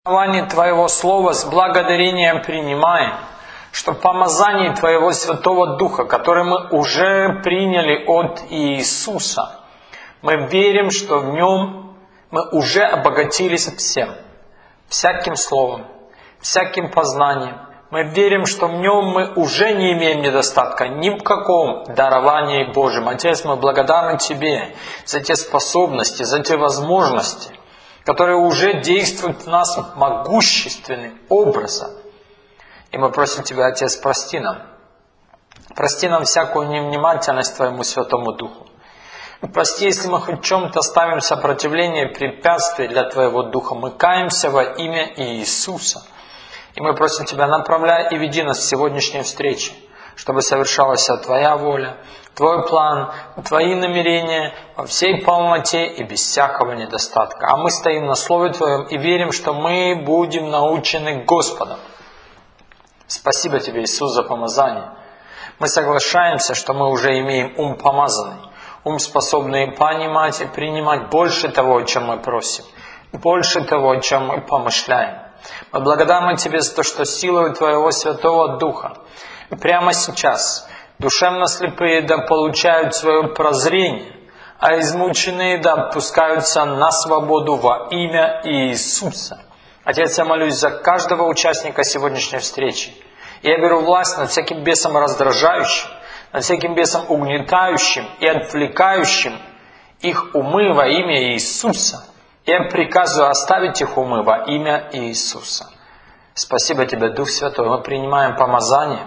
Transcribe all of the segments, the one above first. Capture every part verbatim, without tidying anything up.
Основание Твоего Слова с благодарением принимаем, что помазание Твоего Святого Духа, который мы уже приняли от Иисуса, мы верим, что в Нем мы уже обогатились всем, всяким словом, всяким познанием. Мы верим, что в Нем мы уже не имеем недостатка ни в каком даровании Божьем. Отец, мы благодарны Тебе за те способности, за те возможности, которые уже действуют в нас могущественным образом. И мы просим Тебя, Отец, прости нам. Прости нам всякую невнимательность Твоему Святому Духу. Прости, если мы хоть в чем-то ставим сопротивление, препятствие для Твоего Духа. Мы каемся во имя Иисуса. И мы просим Тебя, направляй и веди нас в сегодняшней встрече, чтобы совершалась Твоя воля, Твой план, Твои намерения во всей полноте и без всякого недостатка. А мы стоим на Слове Твоем и верим, что мы будем научены Господом. Спасибо Тебе, Иисус, за помазание. Мы соглашаемся, что мы уже имеем ум помазанный, ум, способный понимать и принимать больше того, о чем мы просим, больше того, о чем мы помышляем. Мы благодарны Тебе за то, что силой Твоего Святого Духа прямо сейчас душевно слепые да получают свое прозрение, а измученные да отпускаются на свободу во имя Иисуса. Отец, я молюсь за каждого участника сегодняшней встречи. Я беру власть над всяким бесом раздражающим, над всяким бесом угнетающим и отвлекающим их умы во имя Иисуса. Я приказываю оставить их умы во имя Иисуса. Спасибо Тебе, Дух Святой. Мы принимаем помазание.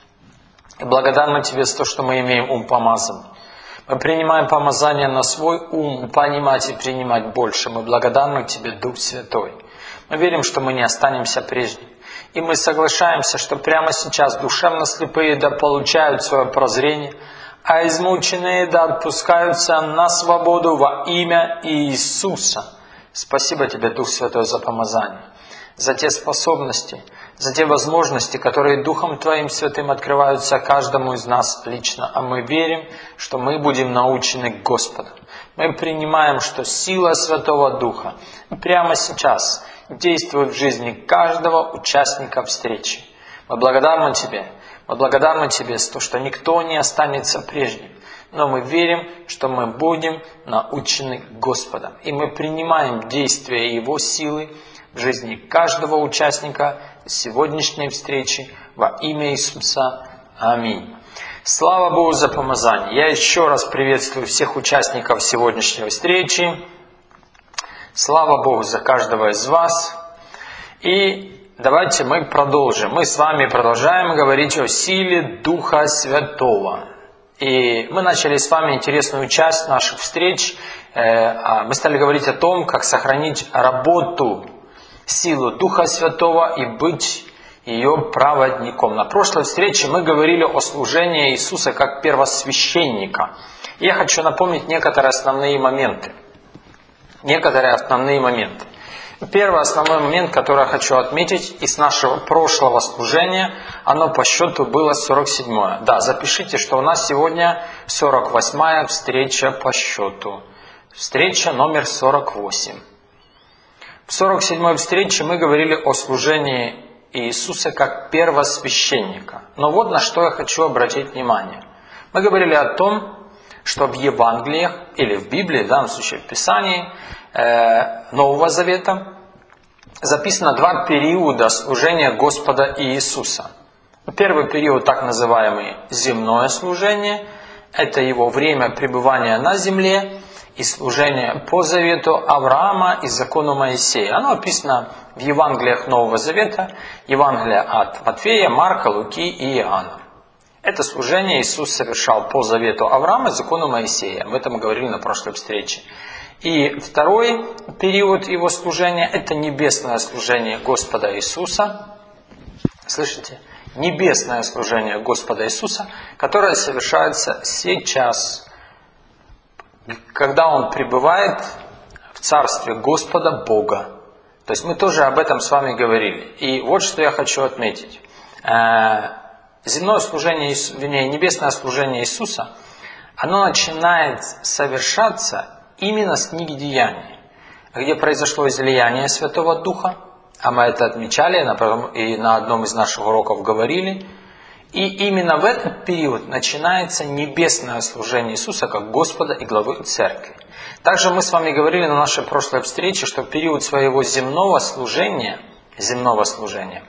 И благодарны Тебе за то, что мы имеем ум помазанный. Мы принимаем помазание на свой ум, понимать и принимать больше. Мы благодарны Тебе, Дух Святой. Мы верим, что мы не останемся прежними. И мы соглашаемся, что прямо сейчас душевно слепые да получают свое прозрение, а измученные да отпускаются на свободу во имя Иисуса. Спасибо Тебе, Дух Святой, за помазание, за те способности, за те возможности, которые Духом Твоим Святым открываются каждому из нас лично. А мы верим, что мы будем научены Господом. Мы принимаем, что сила Святого Духа прямо сейчас действует в жизни каждого участника встречи. Мы благодарны Тебе. Мы благодарны Тебе за то, что никто не останется прежним. Но мы верим, что мы будем научены Господом. И мы принимаем действия Его силы в жизни каждого участника сегодняшней встречи во имя Иисуса. Аминь. Слава Богу за помазание. Я еще раз приветствую всех участников сегодняшней встречи. Слава Богу за каждого из вас. И давайте мы продолжим. Мы с вами продолжаем говорить о силе Духа Святого. И мы начали с вами интересную часть наших встреч. Мы стали говорить о том, как сохранить работу, силу Духа Святого и быть ее проводником. На прошлой встрече мы говорили о служении Иисуса как первосвященника. И я хочу напомнить некоторые основные моменты. Некоторые основные моменты. Первый основной момент, который я хочу отметить из нашего прошлого служения, оно по счету было сорок седьмое. Да, запишите, что у нас сегодня сорок восьмая встреча по счету. Встреча номер сорок восемь. В сорок седьмой встрече мы говорили о служении Иисуса как первосвященника. Но вот на что я хочу обратить внимание. Мы говорили о том, что в Евангелиях, или в Библии, в данном случае в Писании э, Нового Завета, записано два периода служения Господа Иисуса. Первый период, так называемый земное служение, это Его время пребывания на земле и служение по завету Авраама и закону Моисея. Оно описано в Евангелиях Нового Завета, Евангелия от Матфея, Марка, Луки и Иоанна. Это служение Иисус совершал по завету Авраама и закону Моисея. Об этом мы говорили на прошлой встрече. И второй период Его служения – это небесное служение Господа Иисуса. Слышите? Небесное служение Господа Иисуса, которое совершается сейчас, когда Он пребывает в царстве Господа Бога. То есть мы тоже об этом с вами говорили. И вот что я хочу отметить. Земное служение, вернее, небесное служение Иисуса, оно начинает совершаться именно с книги Деяний, где произошло излияние Святого Духа, А мы это отмечали и на одном из наших уроков говорили. И именно в этот период начинается небесное служение Иисуса как Господа и главы Церкви. Также мы с вами говорили на нашей прошлой встрече, что в период своего земного служения, земного служения,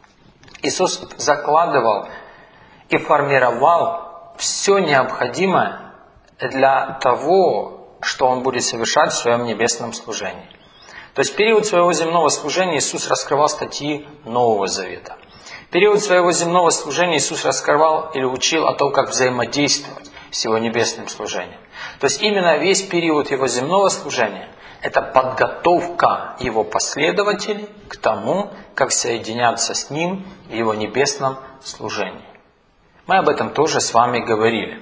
Иисус закладывал и формировал все необходимое для того, что Он будет совершать в своем небесном служении. То есть в период своего земного служения Иисус раскрывал статьи Нового Завета. В период своего земного служения Иисус раскрывал или учил о том, как взаимодействовать с Его небесным служением. То есть именно весь период Его земного служения – это подготовка Его последователей к тому, как соединяться с Ним в Его небесном служении. Мы об этом тоже с вами говорили.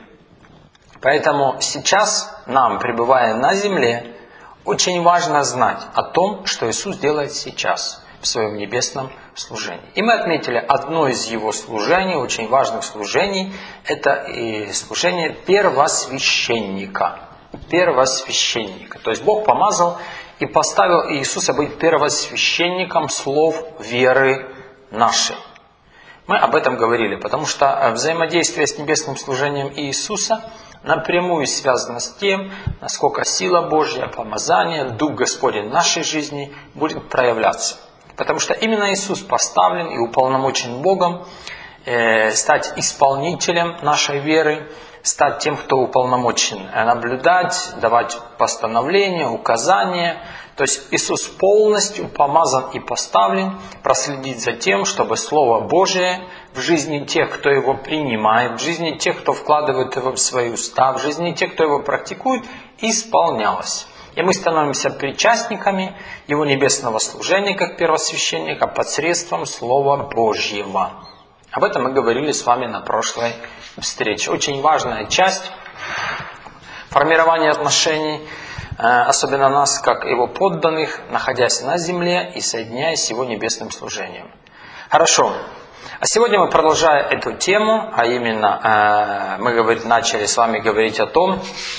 Поэтому сейчас нам, пребывая на земле, очень важно знать о том, что Иисус делает сейчас в своем небесном служении. И мы отметили одно из Его служений, очень важных служений, это и служение первосвященника. Первосвященника. То есть Бог помазал и поставил Иисуса быть первосвященником слов веры нашей. Мы об этом говорили, потому что взаимодействие с небесным служением Иисуса напрямую связано с тем, насколько сила Божья, помазание, Дух Господень в нашей жизни будет проявляться. Потому что именно Иисус поставлен и уполномочен Богом э, стать исполнителем нашей веры, стать тем, кто уполномочен наблюдать, давать постановления, указания. То есть Иисус полностью помазан и поставлен проследить за тем, чтобы Слово Божие в жизни тех, кто его принимает, в жизни тех, кто вкладывает его в свои уста, в жизни тех, кто его практикует, исполнялось. И мы становимся причастниками Его небесного служения, как первосвященника, посредством Слова Божьего. Об этом мы говорили с вами на прошлой встрече. Очень важная часть формирования отношений, особенно нас, как Его подданных, находясь на земле и соединяясь с Его небесным служением. Хорошо. А сегодня мы, продолжая эту тему, а именно мы начали с вами говорить о том,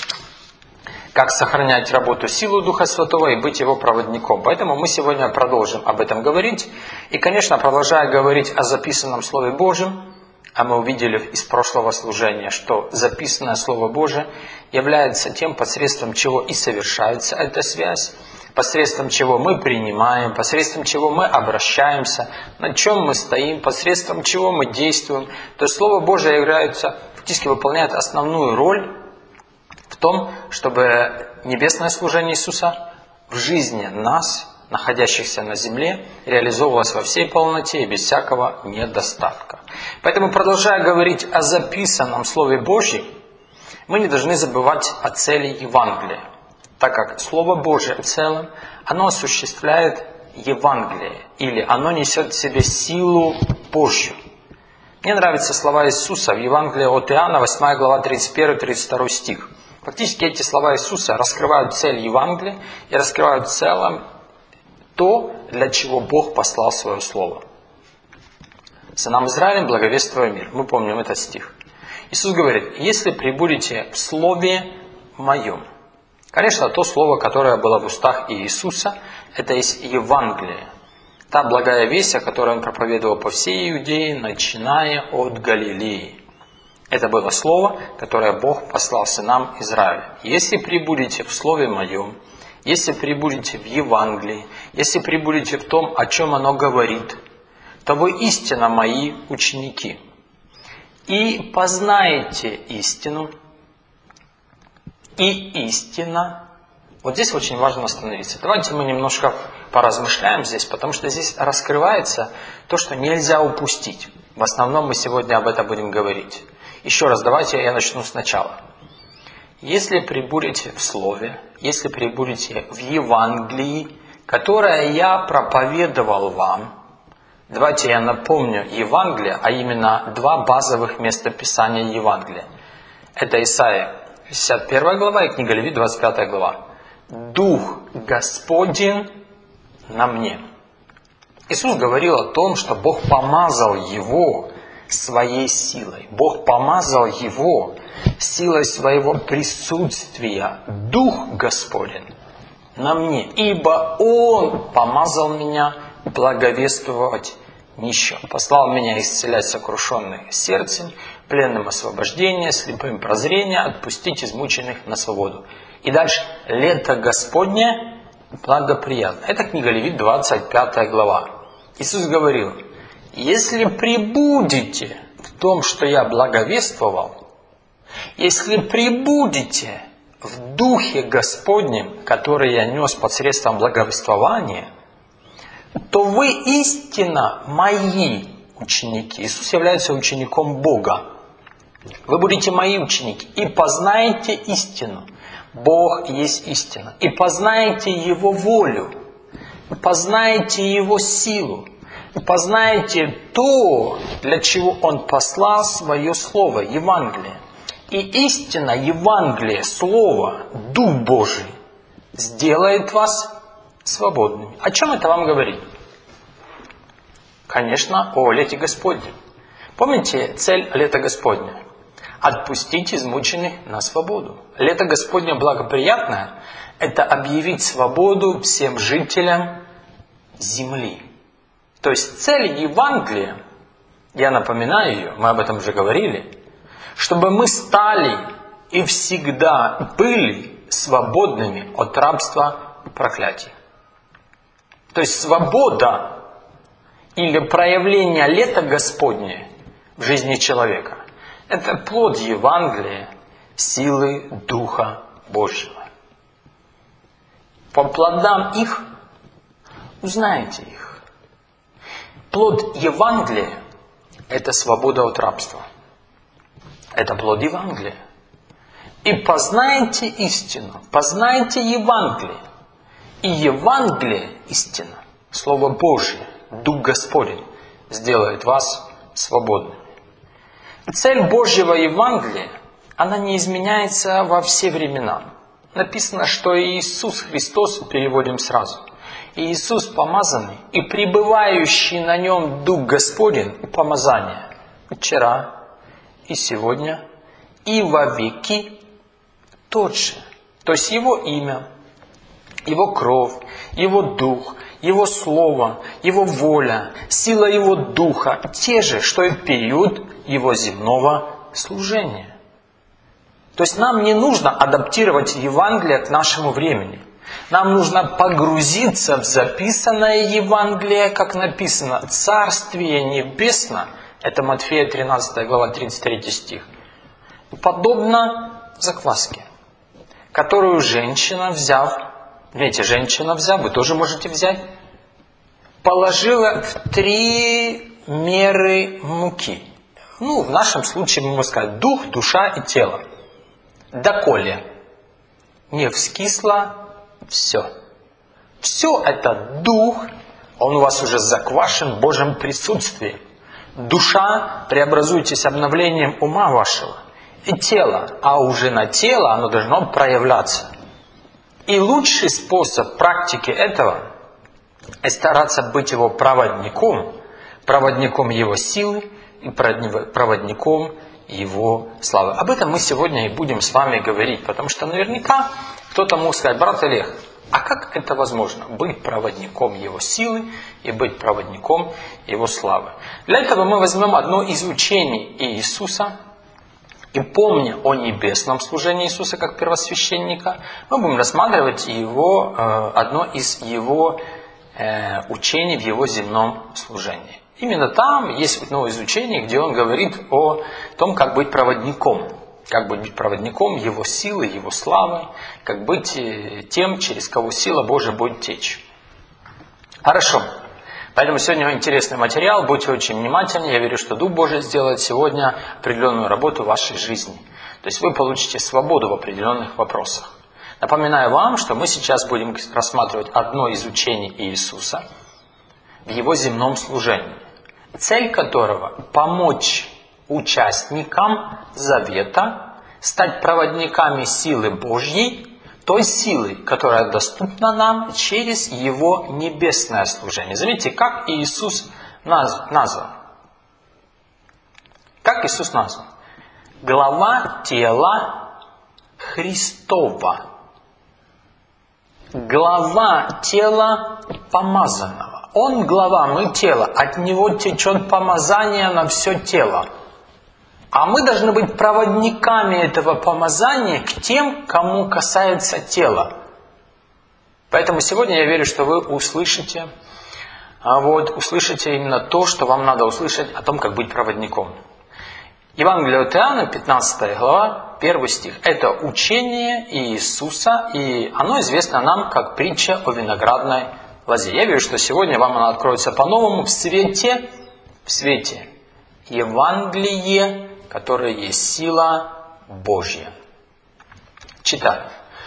как сохранять работу силу Духа Святого и быть Его проводником. Поэтому мы сегодня продолжим об этом говорить. И, конечно, продолжая говорить о записанном Слове Божьем, а мы увидели из прошлого служения, что записанное Слово Божие является тем, посредством чего и совершается эта связь, посредством чего мы принимаем, посредством чего мы обращаемся, на чем мы стоим, посредством чего мы действуем. То есть Слово Божие является, фактически выполняет основную роль в том, чтобы небесное служение Иисуса в жизни нас, находящихся на земле, реализовывалось во всей полноте и без всякого недостатка. Поэтому, продолжая говорить о записанном Слове Божьем, мы не должны забывать о цели Евангелия, так как Слово Божие в целом, оно осуществляет Евангелие, или оно несет в себе силу Божью. Мне нравятся слова Иисуса в Евангелии от Иоанна, восьмая глава, тридцать первый тридцать второй стих. Фактически эти слова Иисуса раскрывают цель Евангелия и раскрывают в целом то, для чего Бог послал свое Слово. «Сынам Израилем благовествуя мир». Мы помним этот стих. Иисус говорит: «Если пребудете в Слове Моем». Конечно, то Слово, которое было в устах Иисуса, это есть Евангелие. Та благая весть, о которой Он проповедовал по всей Иудее, начиная от Галилеи. Это было Слово, которое Бог послал сынам Израиля. «Если пребудете в Слове Моем, если пребудете в Евангелии, если пребудете в том, о чем оно говорит, то вы истинно Мои ученики. И познаете истину, и истина». Вот здесь очень важно остановиться. Давайте мы немножко поразмышляем здесь, потому что здесь раскрывается то, что нельзя упустить. В основном мы сегодня об этом будем говорить. Еще раз, давайте я начну сначала. Если пребудете в Слове, если пребудете в Евангелии, которое я проповедовал вам, давайте я напомню Евангелие, а именно два базовых места Писания Евангелия. Это Исайя, шестьдесят первая глава, и книга Левит, двадцать пятая глава. «Дух Господень на мне». Иисус говорил о том, что Бог помазал Его своей силой. Бог помазал Его силой своего присутствия. Дух Господень на мне. Ибо Он помазал меня благовествовать нищим. Послал меня исцелять сокрушенных сердцем, пленным освобождение, слепым прозрение, отпустить измученных на свободу. И дальше. Лето Господне благоприятно. Это книга Левит, двадцать пятая глава. Иисус говорил: если пребудете в том, что я благовествовал, если пребудете в Духе Господнем, который я нес посредством благовествования, то вы истинно мои ученики. Иисус является учеником Бога. Вы будете мои ученики и познаете истину. Бог есть истина. И познаете Его волю. И познаете Его силу. И познаете то, для чего Он послал Свое Слово, Евангелие. И истина, Евангелие, Слово, Дух Божий сделает вас свободными. О чем это вам говорит? Конечно, о лете Господнем. Помните цель лета Господня? Отпустить измученных на свободу. Лето Господне благоприятное – это объявить свободу всем жителям земли. То есть цель Евангелия, я напоминаю ее, мы об этом уже говорили, чтобы мы стали и всегда были свободными от рабства и проклятия. То есть свобода или проявление лета Господне в жизни человека – это плод Евангелия, силы Духа Божьего. По плодам их узнаете их. Плод Евангелия – это свобода от рабства. Это плод Евангелия. И познаете истину, познаете Евангелие. И Евангелие – истина, Слово Божие, Дух Господень сделает вас свободными. Цель Божьего Евангелия, она не изменяется во все времена. Написано, что Иисус Христос, переводим сразу, Иисус помазанный и пребывающий на нем Дух Господень, помазание, вчера и сегодня, и во веки тот же. То есть Его имя, Его кровь, Его Дух, Его Слово, Его воля, сила Его Духа, те же, что и в период Его земного служения. То есть нам не нужно адаптировать Евангелие к нашему времени. Нам нужно погрузиться в записанное Евангелие, как написано, Царствие Небесное. Это Матфея тринадцатая глава, тридцать третий стих. Подобно закваске, которую женщина, взяв, видите, женщина взяв, вы тоже можете взять, положила в три меры муки. Ну, в нашем случае мы можем сказать дух, душа и тело. Доколе не вскисло все. Все это дух, он у вас уже заквашен в Божьем присутствии. Душа, преобразуйтесь обновлением ума вашего. И тело, а уже на тело оно должно проявляться. И лучший способ практики этого – стараться быть его проводником, проводником его силы и проводником его славы. Об этом мы сегодня и будем с вами говорить, потому что наверняка кто-то мог сказать: брат Олег, а как это возможно? Быть проводником его силы и быть проводником его славы. Для этого мы возьмем одно из учений Иисуса, и помня о небесном служении Иисуса как первосвященника, мы будем рассматривать его, одно из его учений в его земном служении. Именно там есть одно из учений, где он говорит о том, как быть проводником. Как быть проводником его силы, его славы, как быть тем, через кого сила Божия будет течь. Хорошо. Поэтому сегодня интересный материал, будьте очень внимательны. Я верю, что Дух Божий сделает сегодня определенную работу в вашей жизни. То есть вы получите свободу в определенных вопросах. Напоминаю вам, что мы сейчас будем рассматривать одно из учений Иисуса в его земном служении, цель которого – помочь участникам завета стать проводниками силы Божьей, той силы, которая доступна нам через Его небесное служение. Заметьте, как Иисус назван. Как Иисус назван? Глава тела Христова. Глава тела помазанного. Он глава, мы тело, от него течет помазание на все тело. А мы должны быть проводниками этого помазания к тем, кому касается тела. Поэтому сегодня я верю, что вы услышите, а вот, услышите именно то, что вам надо услышать о том, как быть проводником. Евангелие от Иоанна, пятнадцатая глава, первый стих. Это учение Иисуса, и оно известно нам как притча о виноградной лозе. Я верю, что сегодня вам она откроется по-новому в свете, в свете Евангелия, которое есть сила Божья. Читаю.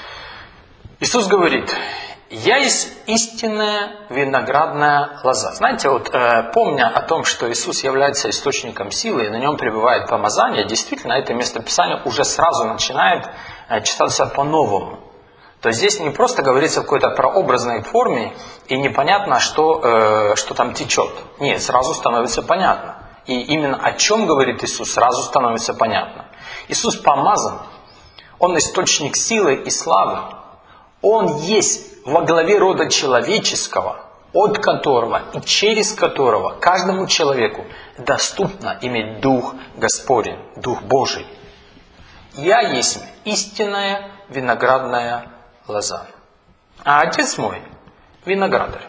Иисус говорит: «Я есть истинная виноградная лоза». Знаете, вот э, помня о том, что Иисус является источником силы, и на нем пребывает помазание, действительно, это местописание уже сразу начинает э, читаться по-новому. То есть здесь не просто говорится в какой-то прообразной форме, и непонятно, что, э, что там течет. Нет, сразу становится понятно. И именно о чем говорит Иисус, сразу становится понятно. Иисус помазан, Он источник силы и славы. Он есть во главе рода человеческого, от которого и через которого каждому человеку доступно иметь Дух Господень, Дух Божий. Я есть истинная виноградная лоза, а Отец мой виноградарь.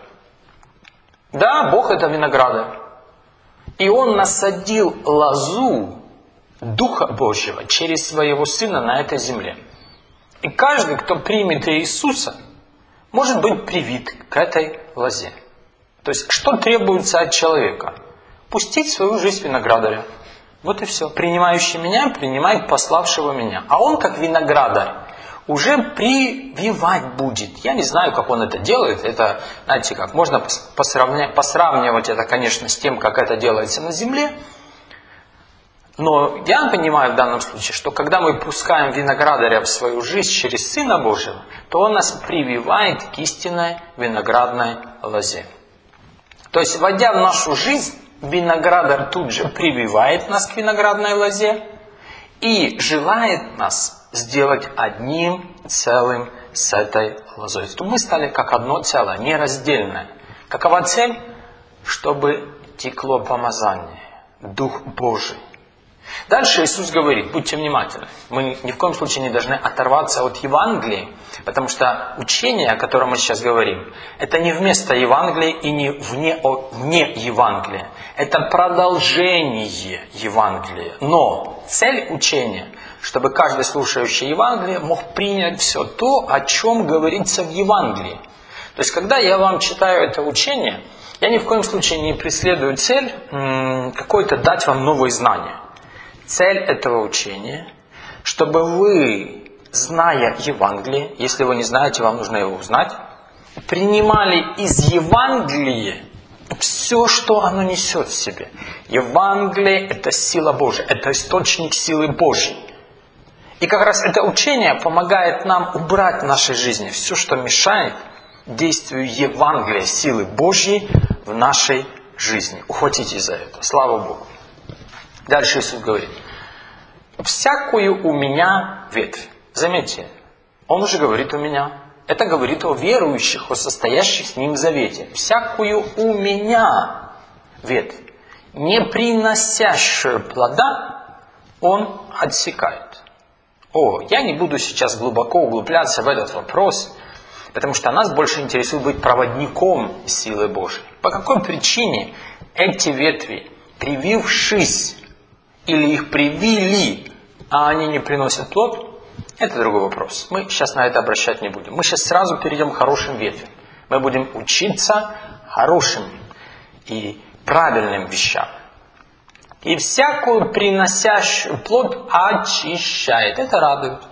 Да, Бог это виноградарь. И Он насадил лозу Духа Божьего через Своего Сына на этой земле. И каждый, кто примет Иисуса, может быть привит к этой лозе. То есть, что требуется от человека? Пустить свою жизнь виноградаря. Вот и все. Принимающий меня, принимает пославшего меня. А он, как виноградарь, уже прививать будет. Я не знаю, как он это делает. Это, знаете как, можно посравнять, посравнивать это, конечно, с тем, как это делается на земле. Но я понимаю в данном случае, что когда мы пускаем виноградаря в свою жизнь через Сына Божьего, то Он нас прививает к истинной виноградной лозе. То есть, войдя в нашу жизнь, виноградарь тут же прививает нас к виноградной лозе и желает нас сделать одним целым с этой лозой. То мы стали как одно целое, нераздельное. Какова цель? Чтобы текло помазание, Дух Божий. Дальше Иисус говорит, будьте внимательны, мы ни в коем случае не должны оторваться от Евангелия, потому что учение, о котором мы сейчас говорим, это не вместо Евангелия и не вне, вне Евангелия, это продолжение Евангелия. Но цель учения, чтобы каждый слушающий Евангелие мог принять все то, о чем говорится в Евангелии. То есть, когда я вам читаю это учение, я ни в коем случае не преследую цель м- какой-то дать вам новые знания. Цель этого учения, чтобы вы, зная Евангелие, если вы не знаете, вам нужно его узнать, принимали из Евангелия все, что оно несет в себе. Евангелие – это сила Божия, это источник силы Божьей. И как раз это учение помогает нам убрать в нашей жизни все, что мешает действию Евангелия, силы Божьей в нашей жизни. Ухватитесь за это. Слава Богу. Дальше Иисус говорит: «Всякую у меня ветвь». Заметьте, Он уже говорит «у меня». Это говорит о верующих, о состоящих с Ним в завете. «Всякую у меня ветвь, не приносящую плода, Он отсекает». О, я не буду сейчас глубоко углубляться в этот вопрос, потому что нас больше интересует быть проводником силы Божьей. По какой причине эти ветви, привившись, или их привили, а они не приносят плод, это другой вопрос. Мы сейчас на это обращать не будем. Мы сейчас сразу перейдем к хорошим ветвям. Мы будем учиться хорошим и правильным вещам. И всякую приносящую плод очищает. Это радует.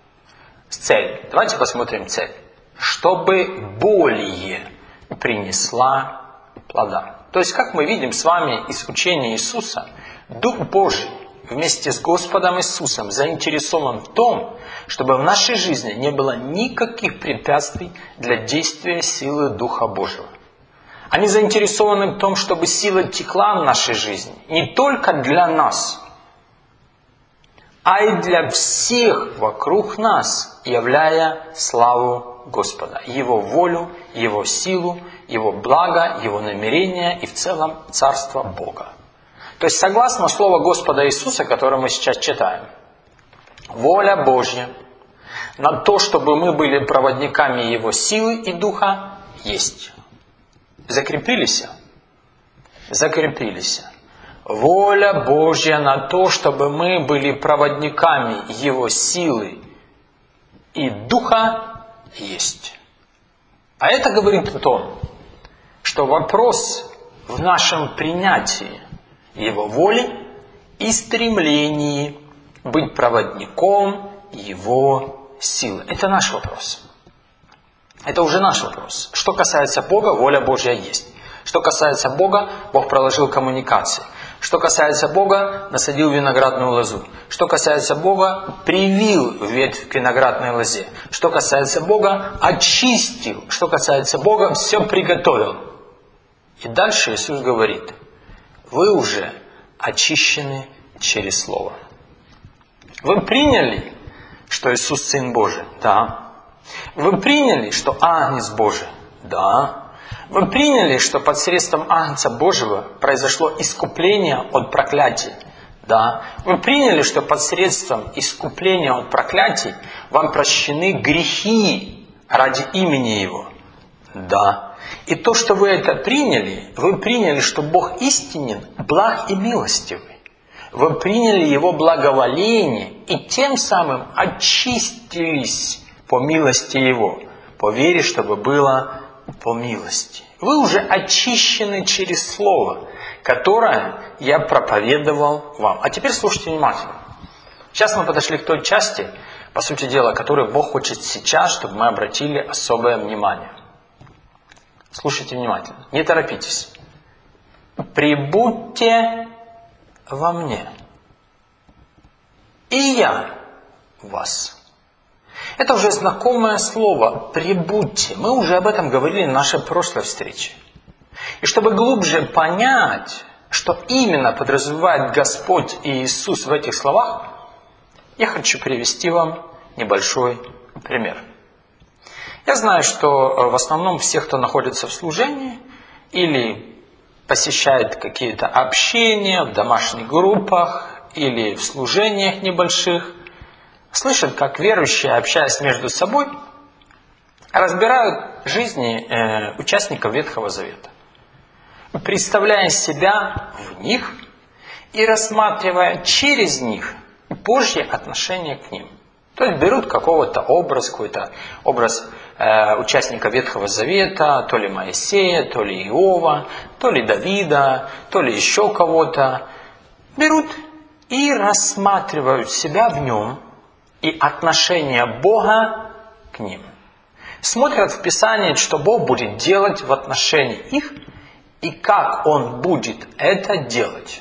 Цель. Давайте посмотрим цель. Чтобы более принесла плода. То есть, как мы видим с вами из учения Иисуса, Дух Божий вместе с Господом Иисусом заинтересован в том, чтобы в нашей жизни не было никаких препятствий для действия силы Духа Божьего. Они заинтересованы в том, чтобы сила текла в нашей жизни не только для нас, а и для всех вокруг нас, являя славу Господа, Его волю, Его силу, Его благо, Его намерения и в целом Царство Бога. То есть, согласно Слову Господа Иисуса, которое мы сейчас читаем, воля Божья на то, чтобы мы были проводниками Его силы и Духа, есть. Закрепились? Закрепились. Воля Божья на то, чтобы мы были проводниками Его силы и Духа, есть. А это говорит о том, что вопрос в нашем принятии Его воли и стремлении быть проводником Его силы. Это наш вопрос. Это уже наш вопрос. Что касается Бога, воля Божья есть. Что касается Бога, Бог проложил коммуникации. Что касается Бога, насадил виноградную лозу. Что касается Бога, привил ветвь к виноградной лозе. Что касается Бога, очистил. Что касается Бога, все приготовил. И дальше Иисус говорит: вы уже очищены через Слово. Вы приняли, что Иисус Сын Божий? Да. Вы приняли, что Агнец Божий? Да. Вы приняли, что посредством Агнца Божьего произошло искупление от проклятий? Да. Вы приняли, что посредством искупления от проклятий вам прощены грехи ради имени Его? Да. И то, что вы это приняли, вы приняли, что Бог истинен, благ и милостивый. Вы приняли Его благоволение и тем самым очистились по милости Его, по вере, чтобы было по милости. Вы уже очищены через Слово, которое я проповедовал вам. А теперь слушайте внимательно. Сейчас мы подошли к той части, по сути дела, которой Бог хочет сейчас, чтобы мы обратили особое внимание. Слушайте внимательно, не торопитесь. «Прибудьте во мне, и я в вас». Это уже знакомое слово «прибудьте». Мы уже об этом говорили на нашей прошлой встрече. И чтобы глубже понять, что именно подразумевает Господь и Иисус в этих словах, я хочу привести вам небольшой пример. Я знаю, что в основном все, кто находится в служении или посещает какие-то общения в домашних группах или в служениях небольших, слышат, как верующие, общаясь между собой, разбирают жизни э, участников Ветхого Завета, представляя себя в них и рассматривая через них Божье отношение к ним. То есть берут какого-то образ, какой-то образ э, участника Ветхого Завета, то ли Моисея, то ли Иова, то ли Давида, то ли еще кого-то. Берут и рассматривают себя в нем и отношение Бога к ним. Смотрят в Писании, что Бог будет делать в отношении их и как Он будет это делать.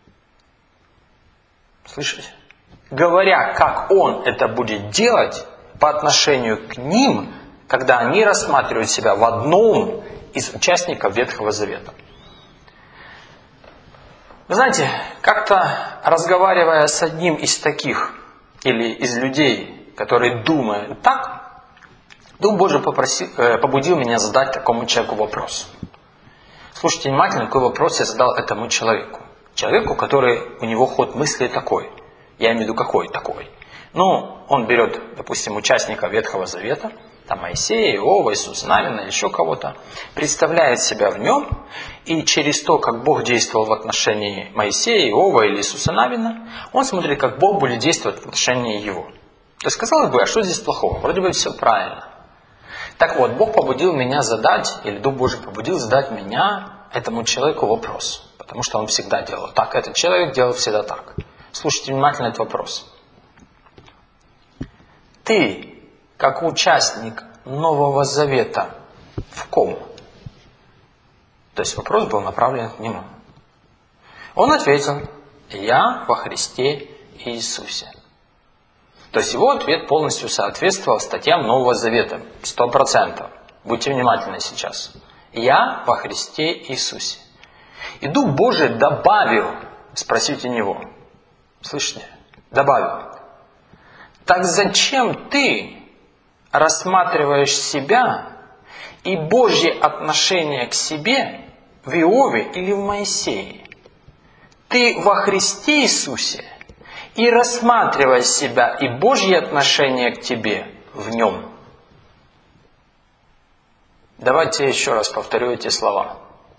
Слышите? Говоря, как Он это будет делать по отношению к ним, когда они рассматривают себя в одном из участников Ветхого Завета. Вы знаете, как-то разговаривая с одним из таких, или из людей, которые думают так, Дух Божий попросил, э, побудил меня задать такому человеку вопрос. Слушайте внимательно, какой вопрос я задал этому человеку. Человеку, который, у него ход мысли такой. Я имею в виду какой такой. Ну, он берет, допустим, участника Ветхого Завета, там Моисея, Иова, Иисуса Навина, еще кого-то, представляет себя в нем, и через то, как Бог действовал в отношении Моисея, Иова или Иисуса Навина, он смотрит, как Бог будет действовать в отношении его. То есть, казалось бы, а что здесь плохого? Вроде бы все правильно. Так вот, Бог побудил меня задать, или Дух Божий побудил задать меня, этому человеку, вопрос. Потому что он всегда делал так. Этот человек делал всегда так. Слушайте внимательно этот вопрос. Ты, как участник Нового Завета, в ком? То есть вопрос был направлен к нему. Он ответил: я во Христе Иисусе. То есть его ответ полностью соответствовал статьям Нового Завета. Сто процентов. Будьте внимательны сейчас. Я во Христе Иисусе. И Дух Божий добавил, спросите Него. Слышите? Добавил. Так зачем ты рассматриваешь себя и Божье отношение к себе в Иове или в Моисее. Ты во Христе Иисусе и рассматривай себя и Божье отношение к тебе в Нем. Давайте я еще раз повторю эти слова.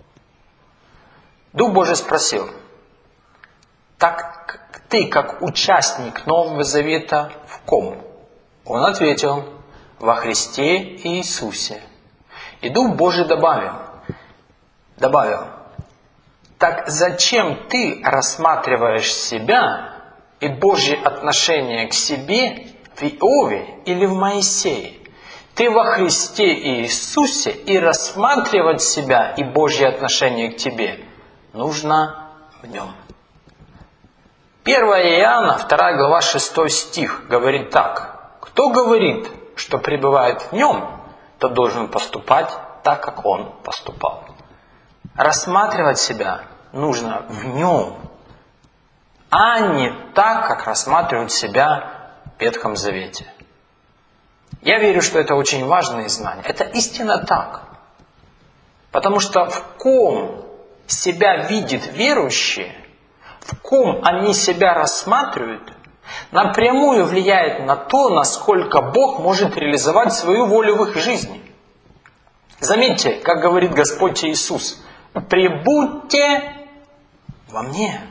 Дух Божий спросил: так ты, как участник Нового Завета, в ком? Он ответил: во Христе Иисусе. И Дух Божий добавил, добавил, так зачем ты рассматриваешь себя и Божье отношение к себе в Иове или в Моисее? Ты во Христе Иисусе, и рассматривать себя и Божье отношение к тебе нужно в Нем. первое Иоанна, вторая глава, шестой стих говорит так: кто говорит, что пребывает в Нем, тот должен поступать так, как Он поступал. Рассматривать себя нужно в Нем, а не так, как рассматривают себя в Ветхом Завете. Я верю, что это очень важные знания. Это истинно так. Потому что в ком себя видят верующие, в ком они себя рассматривают, напрямую влияет на то, насколько Бог может реализовать свою волю в их жизни. Заметьте, как говорит Господь Иисус: «Пребудьте во мне».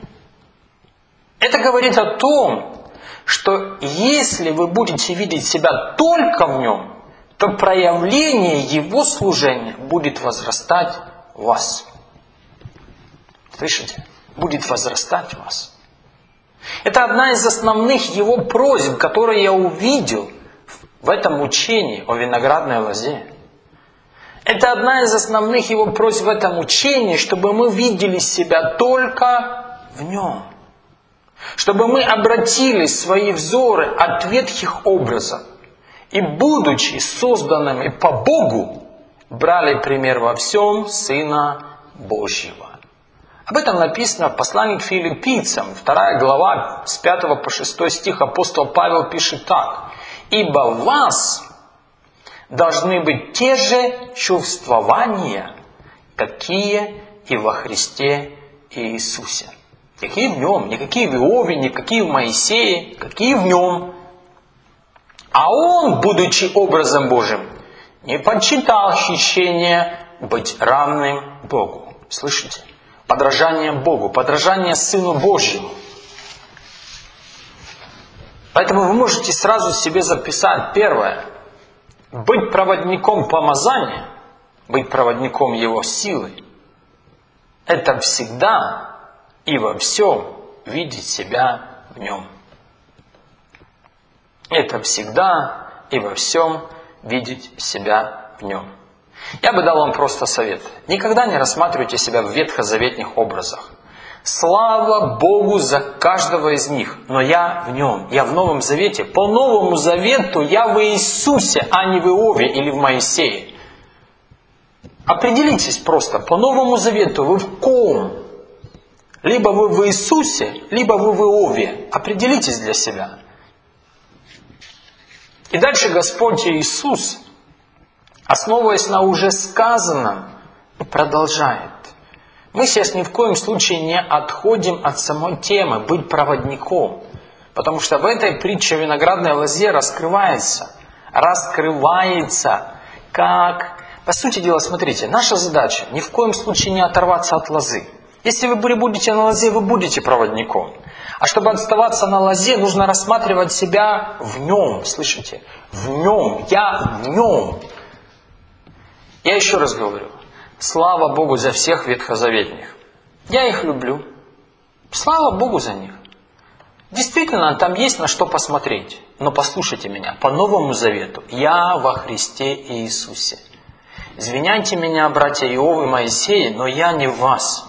Это говорит о том, что если вы будете видеть себя только в Нем, то проявление Его служения будет возрастать в вас. Слышите? Будет возрастать в вас. Это одна из основных Его просьб, которые я увидел в этом учении о виноградной лозе. Это одна из основных Его просьб в этом учении, чтобы мы видели себя только в Нем. Чтобы мы обратили свои взоры от ветхих образов и, будучи созданными по Богу, брали пример во всем Сына Божьего. Об этом написано в послании к Филиппийцам, вторая глава, с пятого по шестой стих. Апостол Павел пишет так: «Ибо в вас должны быть те же чувствования, какие и во Христе Иисусе». Какие в Нем, никакие в Иове, никакие в Моисее, какие в Нем. А Он, будучи образом Божьим, не почитал хищение быть равным Богу. Слышите? Подражание Богу, подражание Сыну Божьему. Поэтому вы можете сразу себе записать первое: быть проводником помазания, быть проводником Его силы, это всегда и во всем видеть себя в Нем. Это всегда и во всем видеть себя в Нем. Я бы дал вам просто совет. Никогда не рассматривайте себя в ветхозаветных образах. Слава Богу за каждого из них, но я в Нем, я в Новом Завете. По Новому Завету я в Иисусе, а не в Иове или в Моисее. Определитесь просто, по Новому Завету вы в ком? Либо вы в Иисусе, либо вы в Иове. Определитесь для себя. И дальше Господь Иисус, основываясь на уже сказанном, продолжает. Мы сейчас ни в коем случае не отходим от самой темы быть проводником. Потому что в этой притче о виноградной лозе раскрывается, раскрывается, как... По сути дела, смотрите, наша задача ни в коем случае не оторваться от лозы. Если вы будете на лозе, вы будете проводником. А чтобы оставаться на лозе, нужно рассматривать себя в Нем. Слышите? В Нем. Я в Нем. Я еще раз говорю. Слава Богу за всех ветхозаветных. Я их люблю. Слава Богу за них. Действительно, там есть на что посмотреть. Но послушайте меня. По Новому Завету. Я во Христе Иисусе. Извиняйте меня, братья Иов и Моисей, но я не в вас.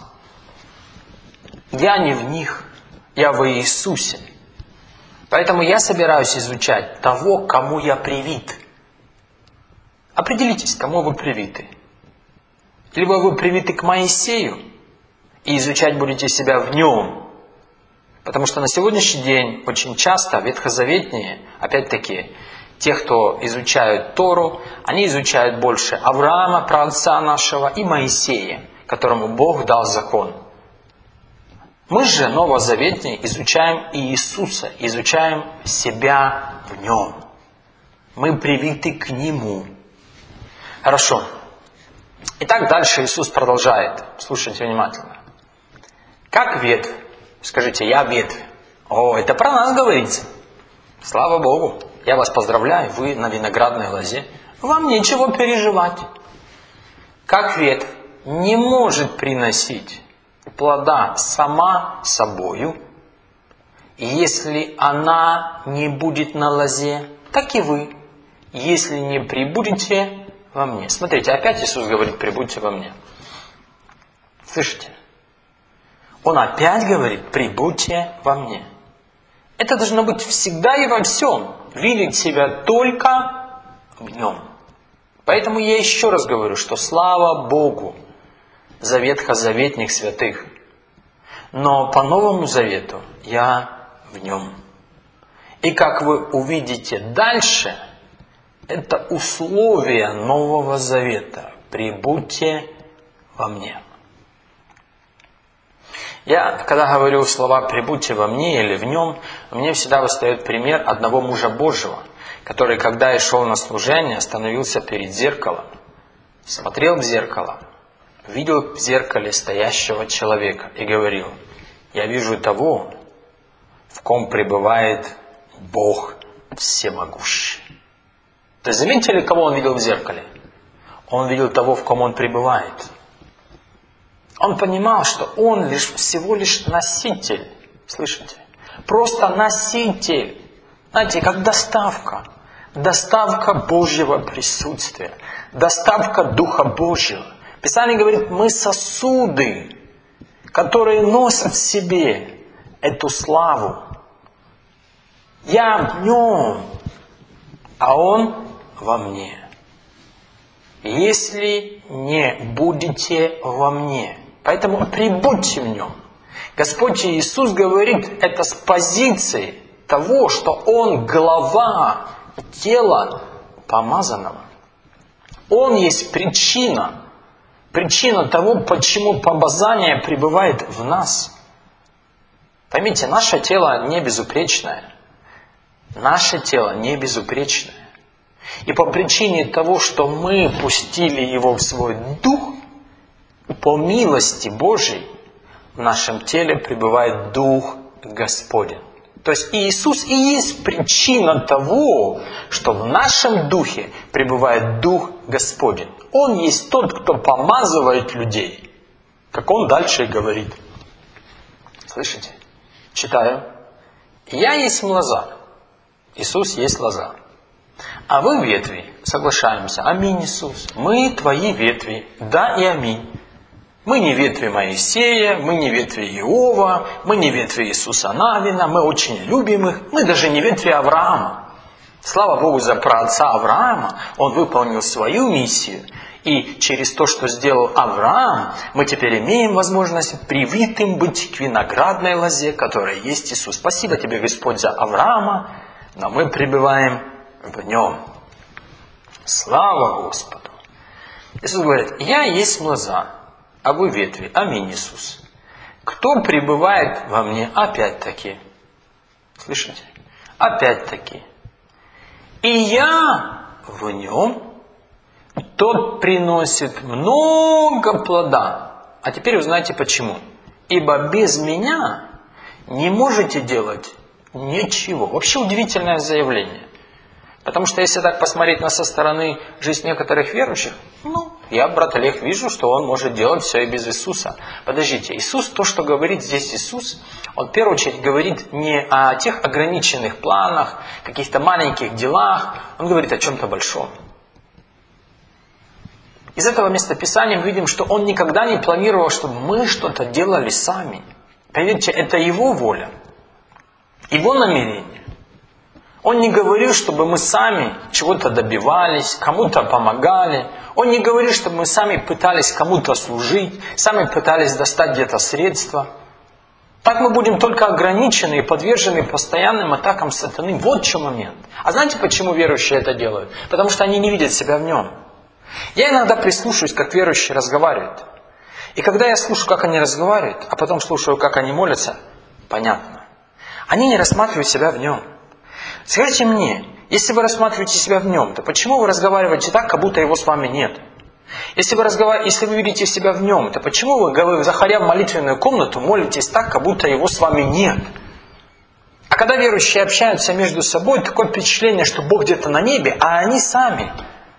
Я не в них, я в Иисусе. Поэтому я собираюсь изучать того, кому я привит. Определитесь, кому вы привиты. Либо вы привиты к Моисею, и изучать будете себя в нем. Потому что на сегодняшний день очень часто ветхозаветные, опять-таки, тех, кто изучают Тору, они изучают больше Авраама, праотца нашего, и Моисея, которому Бог дал закон. Мы же, новозаветные, изучаем Иисуса, изучаем себя в Нем. Мы привиты к Нему. Хорошо. Итак, дальше Иисус продолжает. Слушайте внимательно. Как ветвь. Скажите, я ветвь. О, это про нас говорится. Слава Богу. Я вас поздравляю, вы на виноградной лозе. Вам нечего переживать. Как ветвь не может приносить плода сама собою, если она не будет на лозе, так и вы, если не прибудете во мне. Смотрите, опять Иисус говорит, прибудьте во мне. Слышите? Он опять говорит, прибудьте во мне. Это должно быть всегда и во всем. Видеть себя только в Нем. Поэтому я еще раз говорю, что слава Богу за ветхозаветных святых. Но по Новому Завету я в Нем. И как вы увидите дальше, это условие Нового Завета. Прибудьте во мне. Я, когда говорю слова «прибудьте во мне» или «в нем», мне всегда восстает пример одного мужа Божьего, который, когда я шел на служение, остановился перед зеркалом, смотрел в зеркало, видел в зеркале стоящего человека и говорил: «Я вижу того, в ком пребывает Бог всемогущий». То есть, заметили, кого он видел в зеркале? Он видел того, в ком он пребывает. Он понимал, что он лишь всего лишь носитель. Слышите? Просто носитель. Знаете, как доставка. Доставка Божьего присутствия. Доставка Духа Божьего. Писание говорит, мы сосуды, которые носят в себе эту славу. Я в нем, а он во мне. Если не будете во мне. Поэтому прибудьте в нем. Господь Иисус говорит это с позиции того, что Он глава тела помазанного. Он есть причина. Причина того, почему помазание пребывает в нас. Поймите, наше тело не безупречное. Наше тело не безупречное. И по причине того, что мы пустили его в свой дух, по милости Божией в нашем теле пребывает Дух Господень. То есть Иисус и есть причина того, что в нашем духе пребывает Дух Господень. Он есть тот, кто помазывает людей, как Он дальше говорит. Слышите? Читаю. «Я есть лоза». Иисус есть лоза. «А вы ветви». Соглашаемся. Аминь, Иисус. «Мы твои ветви». Да и аминь. Мы не ветви Моисея, мы не ветви Иова, мы не ветви Иисуса Навина, мы очень любим их, мы даже не ветви Авраама. Слава Богу за праотца Авраама, он выполнил свою миссию. И через то, что сделал Авраам, мы теперь имеем возможность привитым быть к виноградной лозе, которая есть Иисус. Спасибо тебе, Господь, за Авраама, но мы пребываем в нем. Слава Господу! Иисус говорит, я есть лоза, а вы ветви. Аминь, Иисус. Кто пребывает во мне? Опять-таки. Слышите? Опять-таки. И я в нем, тот приносит много плода. А теперь узнаете почему. Ибо без меня не можете делать ничего. Вообще удивительное заявление. Потому что если так посмотреть на со стороны жизнь некоторых верующих, ну, я, брат Олег, вижу, что он может делать все и без Иисуса. Подождите, Иисус, то, что говорит здесь Иисус, он в первую очередь говорит не о тех ограниченных планах, каких-то маленьких делах, он говорит о чем-то большом. Из этого местописания мы видим, что он никогда не планировал, чтобы мы что-то делали сами. Поверьте, это его воля, его намерение. Он не говорил, чтобы мы сами чего-то добивались, кому-то помогали. Он не говорил, чтобы мы сами пытались кому-то служить, сами пытались достать где-то средства. Так мы будем только ограничены и подвержены постоянным атакам сатаны. Вот в чем момент. А знаете, почему верующие это делают? Потому что они не видят себя в нем. Я иногда прислушиваюсь, как верующие разговаривают. И когда я слушаю, как они разговаривают, а потом слушаю, как они молятся, понятно. Они не рассматривают себя в нем. Скажите мне, если вы рассматриваете себя в нем, то почему вы разговариваете так, как будто его с вами нет? Если вы, разговар... Если вы видите себя в нем, то почему вы, заходя в молитвенную комнату, молитесь так, как будто его с вами нет? А когда верующие общаются между собой, такое впечатление, что Бог где-то на небе, а они сами.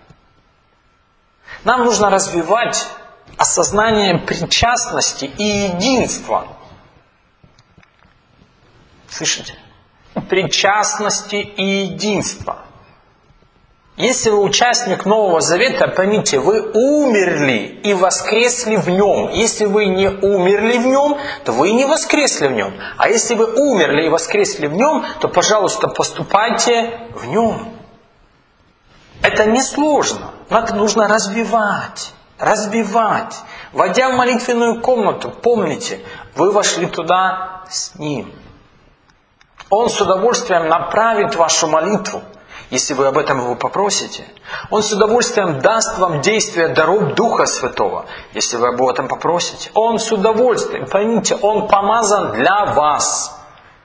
Нам нужно развивать осознание причастности и единства. Слышите? Причастности и единства. Если вы участник Нового Завета, поймите, вы умерли и воскресли в нем. Если вы не умерли в нем, то вы не воскресли в нем. А если вы умерли и воскресли в нем, то, пожалуйста, поступайте в нем. Это несложно, но это нужно развивать. Развивать. Войдя в молитвенную комнату, помните, вы вошли туда с Ним. Он с удовольствием направит вашу молитву, если вы об этом его попросите. Он с удовольствием даст вам действие даров Духа Святого, если вы об этом попросите. Он с удовольствием, поймите, Он помазан для вас.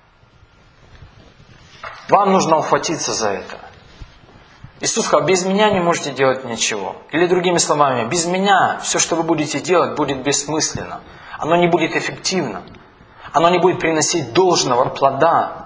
Вам нужно ухватиться за это. Иисус сказал, без меня не можете делать ничего. Или другими словами, без меня все, что вы будете делать, будет бессмысленно. Оно не будет эффективно. Оно не будет приносить должного плода.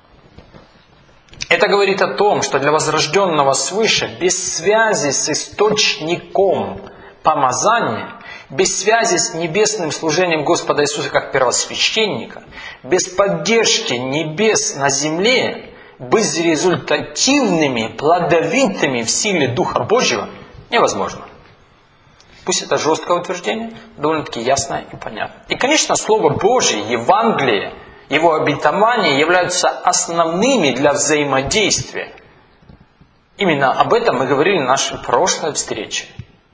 Это говорит о том, что для возрожденного свыше, без связи с источником помазания, без связи с небесным служением Господа Иисуса как первосвященника, без поддержки небес на земле, безрезультативными, плодовитыми в силе Духа Божьего невозможно. Пусть это жесткое утверждение, довольно-таки ясное и понятное. И, конечно, Слово Божье, Евангелие, его обетования являются основными для взаимодействия. Именно об этом мы говорили в нашей прошлой встрече.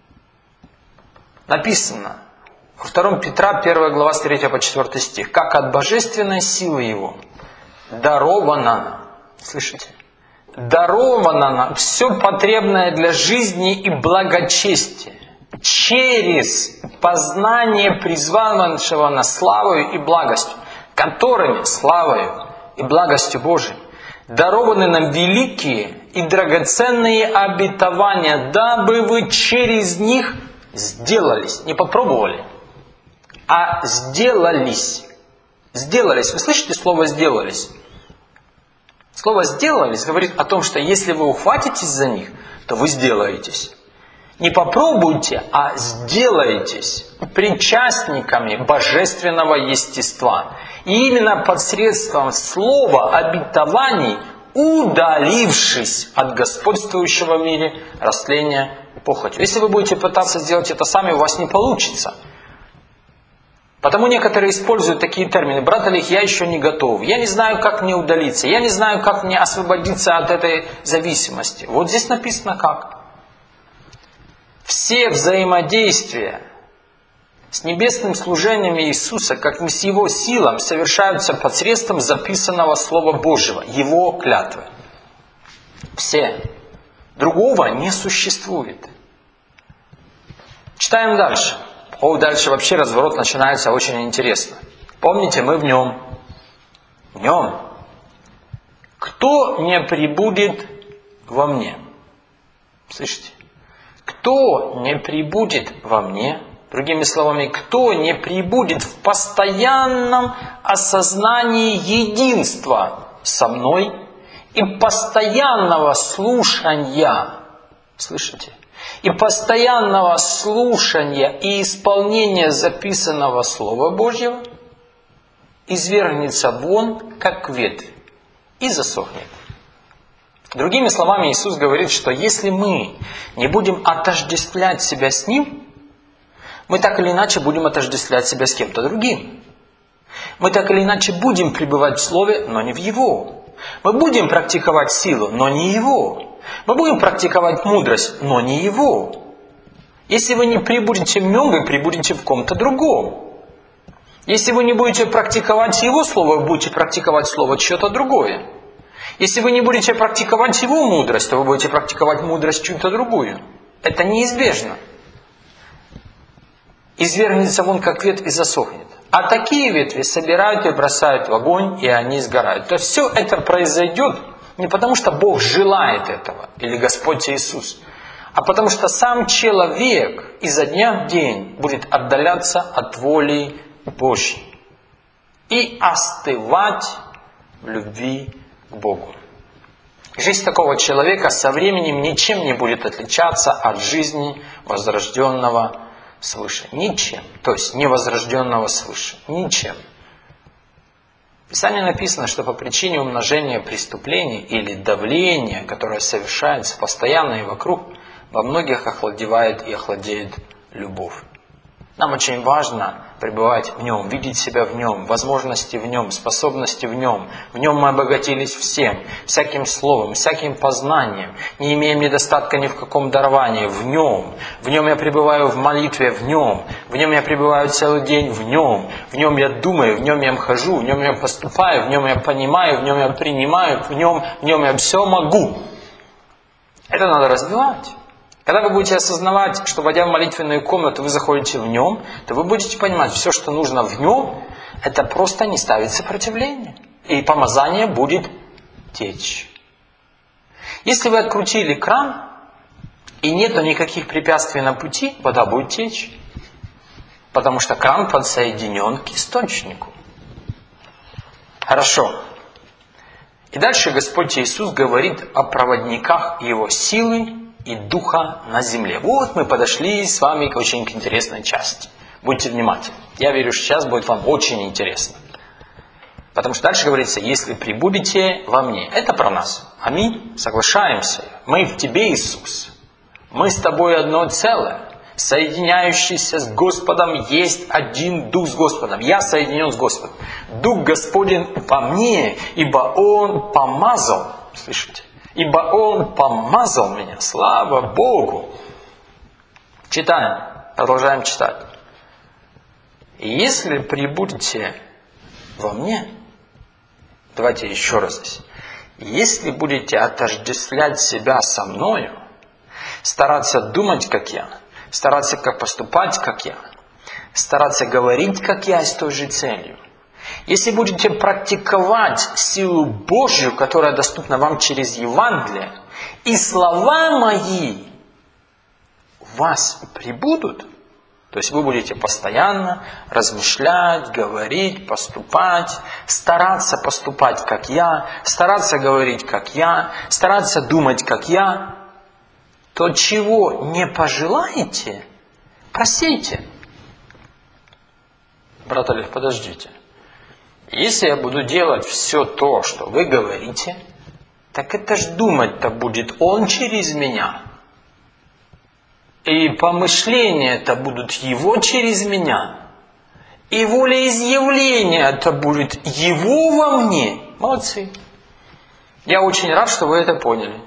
Написано во втором Петра, первая глава, с третьего по четвёртый стих. «Как от божественной силы Его даровано нам». Слышите? Даровано нам все потребное для жизни и благочестия через познание призванного на славою и благостью, которыми славою и благостью Божией дарованы нам великие и драгоценные обетования, дабы вы через них сделались. Не попробовали, а сделались. Сделались. Вы слышите слово «сделались»? Слово «сделались» говорит о том, что если вы ухватитесь за них, то вы сделаетесь. Не попробуйте, а сделаетесь причастниками божественного естества. И именно посредством слова обетований, удалившись от господствующего в мире растления и похотью. Если вы будете пытаться сделать это сами, у вас не получится. Потому некоторые используют такие термины. Брат Олег, я еще не готов. Я не знаю, как мне удалиться. Я не знаю, как мне освободиться от этой зависимости. Вот здесь написано как. Все взаимодействия с небесным служением Иисуса, как и с Его силам, совершаются посредством записанного Слова Божьего, Его клятвы. Все. Другого не существует. Читаем дальше. О, дальше вообще разворот начинается очень интересно. Помните, мы в нем. В нем. Кто не пребудет во мне? Слышите? Кто не пребудет во мне? Другими словами, кто не пребудет в постоянном осознании единства со мной и постоянного слушания? Слышите? И постоянного слушания и исполнения записанного Слова Божьего извергнется вон, как ветвь, и засохнет. Другими словами, Иисус говорит, что если мы не будем отождествлять себя с Ним, мы так или иначе будем отождествлять себя с кем-то другим. Мы так или иначе будем пребывать в Слове, но не в Его. Мы будем практиковать силу, но не Его. Мы будем практиковать мудрость, но не Его. Если вы не пребудете в Нем, вы пребудете в ком-то другом. Если вы не будете практиковать Его Слово, вы будете практиковать Слово чье-то другое. Если вы не будете практиковать Его мудрость, то вы будете практиковать мудрость чью-то другую. Это неизбежно. Извергнется вон, как ветвь, и засохнет. А такие ветви собирают и бросают в огонь, и они сгорают. То есть все это произойдет не потому, что Бог желает этого, или Господь Иисус, а потому что сам человек изо дня в день будет отдаляться от воли Божьей и остывать в любви к Богу. Жизнь такого человека со временем ничем не будет отличаться от жизни возрожденного свыше. Ничем. То есть невозрожденного свыше. Ничем. В Писании написано, что по причине умножения преступлений или давления, которое совершается постоянно и вокруг, во многих охладевает и охладеет любовь. Нам очень важно пребывать в Нем, видеть себя в Нем, возможности в Нем, способности в Нем. В Нем мы обогатились всем, всяким словом, всяким познанием, не имеем недостатка ни в каком даровании, в Нем. В Нем я пребываю в молитве, в Нем. В Нем я пребываю целый день, в Нем. В Нем я думаю, в Нем я хожу, в Нем я поступаю, в Нем я понимаю, в Нем я принимаю, в Нем, в Нем я все могу. Это надо развивать. Когда вы будете осознавать, что, войдя в молитвенную комнату, вы заходите в Нем, то вы будете понимать, все, что нужно в Нем, это просто не ставить сопротивление. И помазание будет течь. Если вы открутили кран, и нету никаких препятствий на пути, вода будет течь. Потому что кран подсоединен к источнику. Хорошо. И дальше Господь Иисус говорит о проводниках Его силы и духа на земле. Вот мы подошли с вами к очень интересной части. Будьте внимательны. Я верю, что сейчас будет вам очень интересно. Потому что дальше говорится, если прибудете во мне. Это про нас. Аминь. Соглашаемся. Мы в тебе, Иисус. Мы с тобой одно целое. Соединяющийся с Господом есть один Дух с Господом. Я соединен с Господом. Дух Господень во мне, ибо Он помазал. Слышите? Ибо Он помазал меня. Слава Богу. Читаем. Продолжаем читать. Если прибудете во мне, давайте еще раз здесь. Если будете отождествлять себя со мною, стараться думать, как я, стараться как поступать, как я, стараться говорить, как я, с той же целью. Если будете практиковать силу Божью, которая доступна вам через Евангелие, и слова мои у вас прибудут, то есть вы будете постоянно размышлять, говорить, поступать, стараться поступать, как я, стараться говорить, как я, стараться думать, как я, то чего не пожелаете, просите. Брат Олег, подождите. Если я буду делать все то, что вы говорите, так это ж думать-то будет Он через меня. И помышления-то будут Его через меня. И волеизъявление-то будет Его во мне. Молодцы. Я очень рад, что вы это поняли.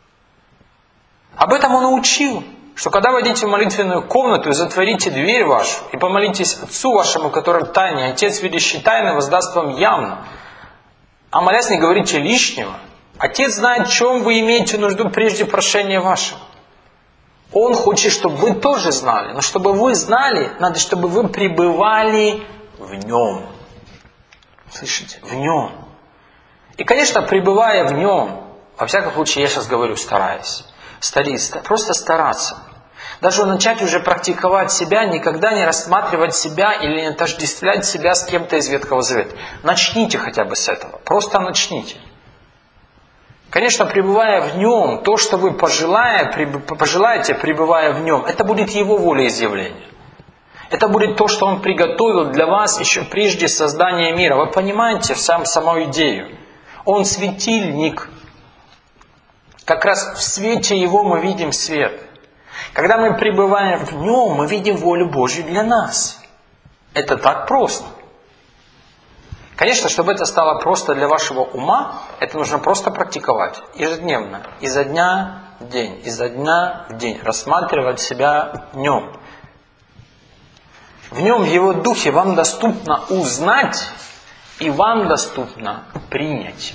Об этом Он учил. Что когда войдете в молитвенную комнату и затворите дверь вашу, и помолитесь Отцу вашему, который в тайне, Отец, видящий тайны, воздаст вам явно. А молясь, не говорите лишнего. Отец знает, в чем вы имеете нужду прежде прошения вашего. Он хочет, чтобы вы тоже знали. Но чтобы вы знали, надо, чтобы вы пребывали в Нем. Слышите? В Нем. И, конечно, пребывая в Нем, во всяком случае, я сейчас говорю, стараясь. Стариться, просто стараться. Даже начать уже практиковать себя, никогда не рассматривать себя или не отождествлять себя с кем-то из Ветхого Завета. Начните хотя бы с этого. Просто начните. Конечно, пребывая в Нем, то, что вы пожелаете, пожелаете, пребывая в Нем, это будет Его волеизъявление. Это будет то, что Он приготовил для вас еще прежде создания мира. Вы понимаете сам, саму идею? Он светильник. Как раз в свете Его мы видим свет. Когда мы пребываем в Нем, мы видим волю Божью для нас. Это так просто. Конечно, чтобы это стало просто для вашего ума, это нужно просто практиковать. Ежедневно. Изо дня в день. Изо дня в день. Рассматривать себя в Нем. В нем, в Его Духе, вам доступно узнать, и вам доступно принять.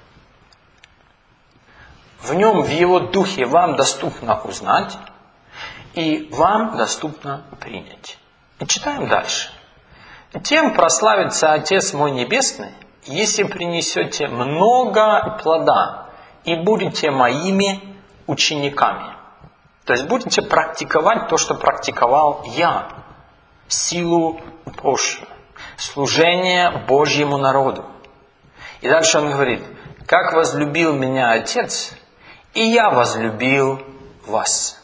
В нем, в Его Духе, вам доступно узнать, и вам доступно принять. И читаем дальше. Тем прославится Отец мой Небесный, если принесете много плода и будете моими учениками. То есть будете практиковать то, что практиковал я. Силу Божью. Служение Божьему народу. И дальше он говорит: как возлюбил меня Отец, и я возлюбил вас.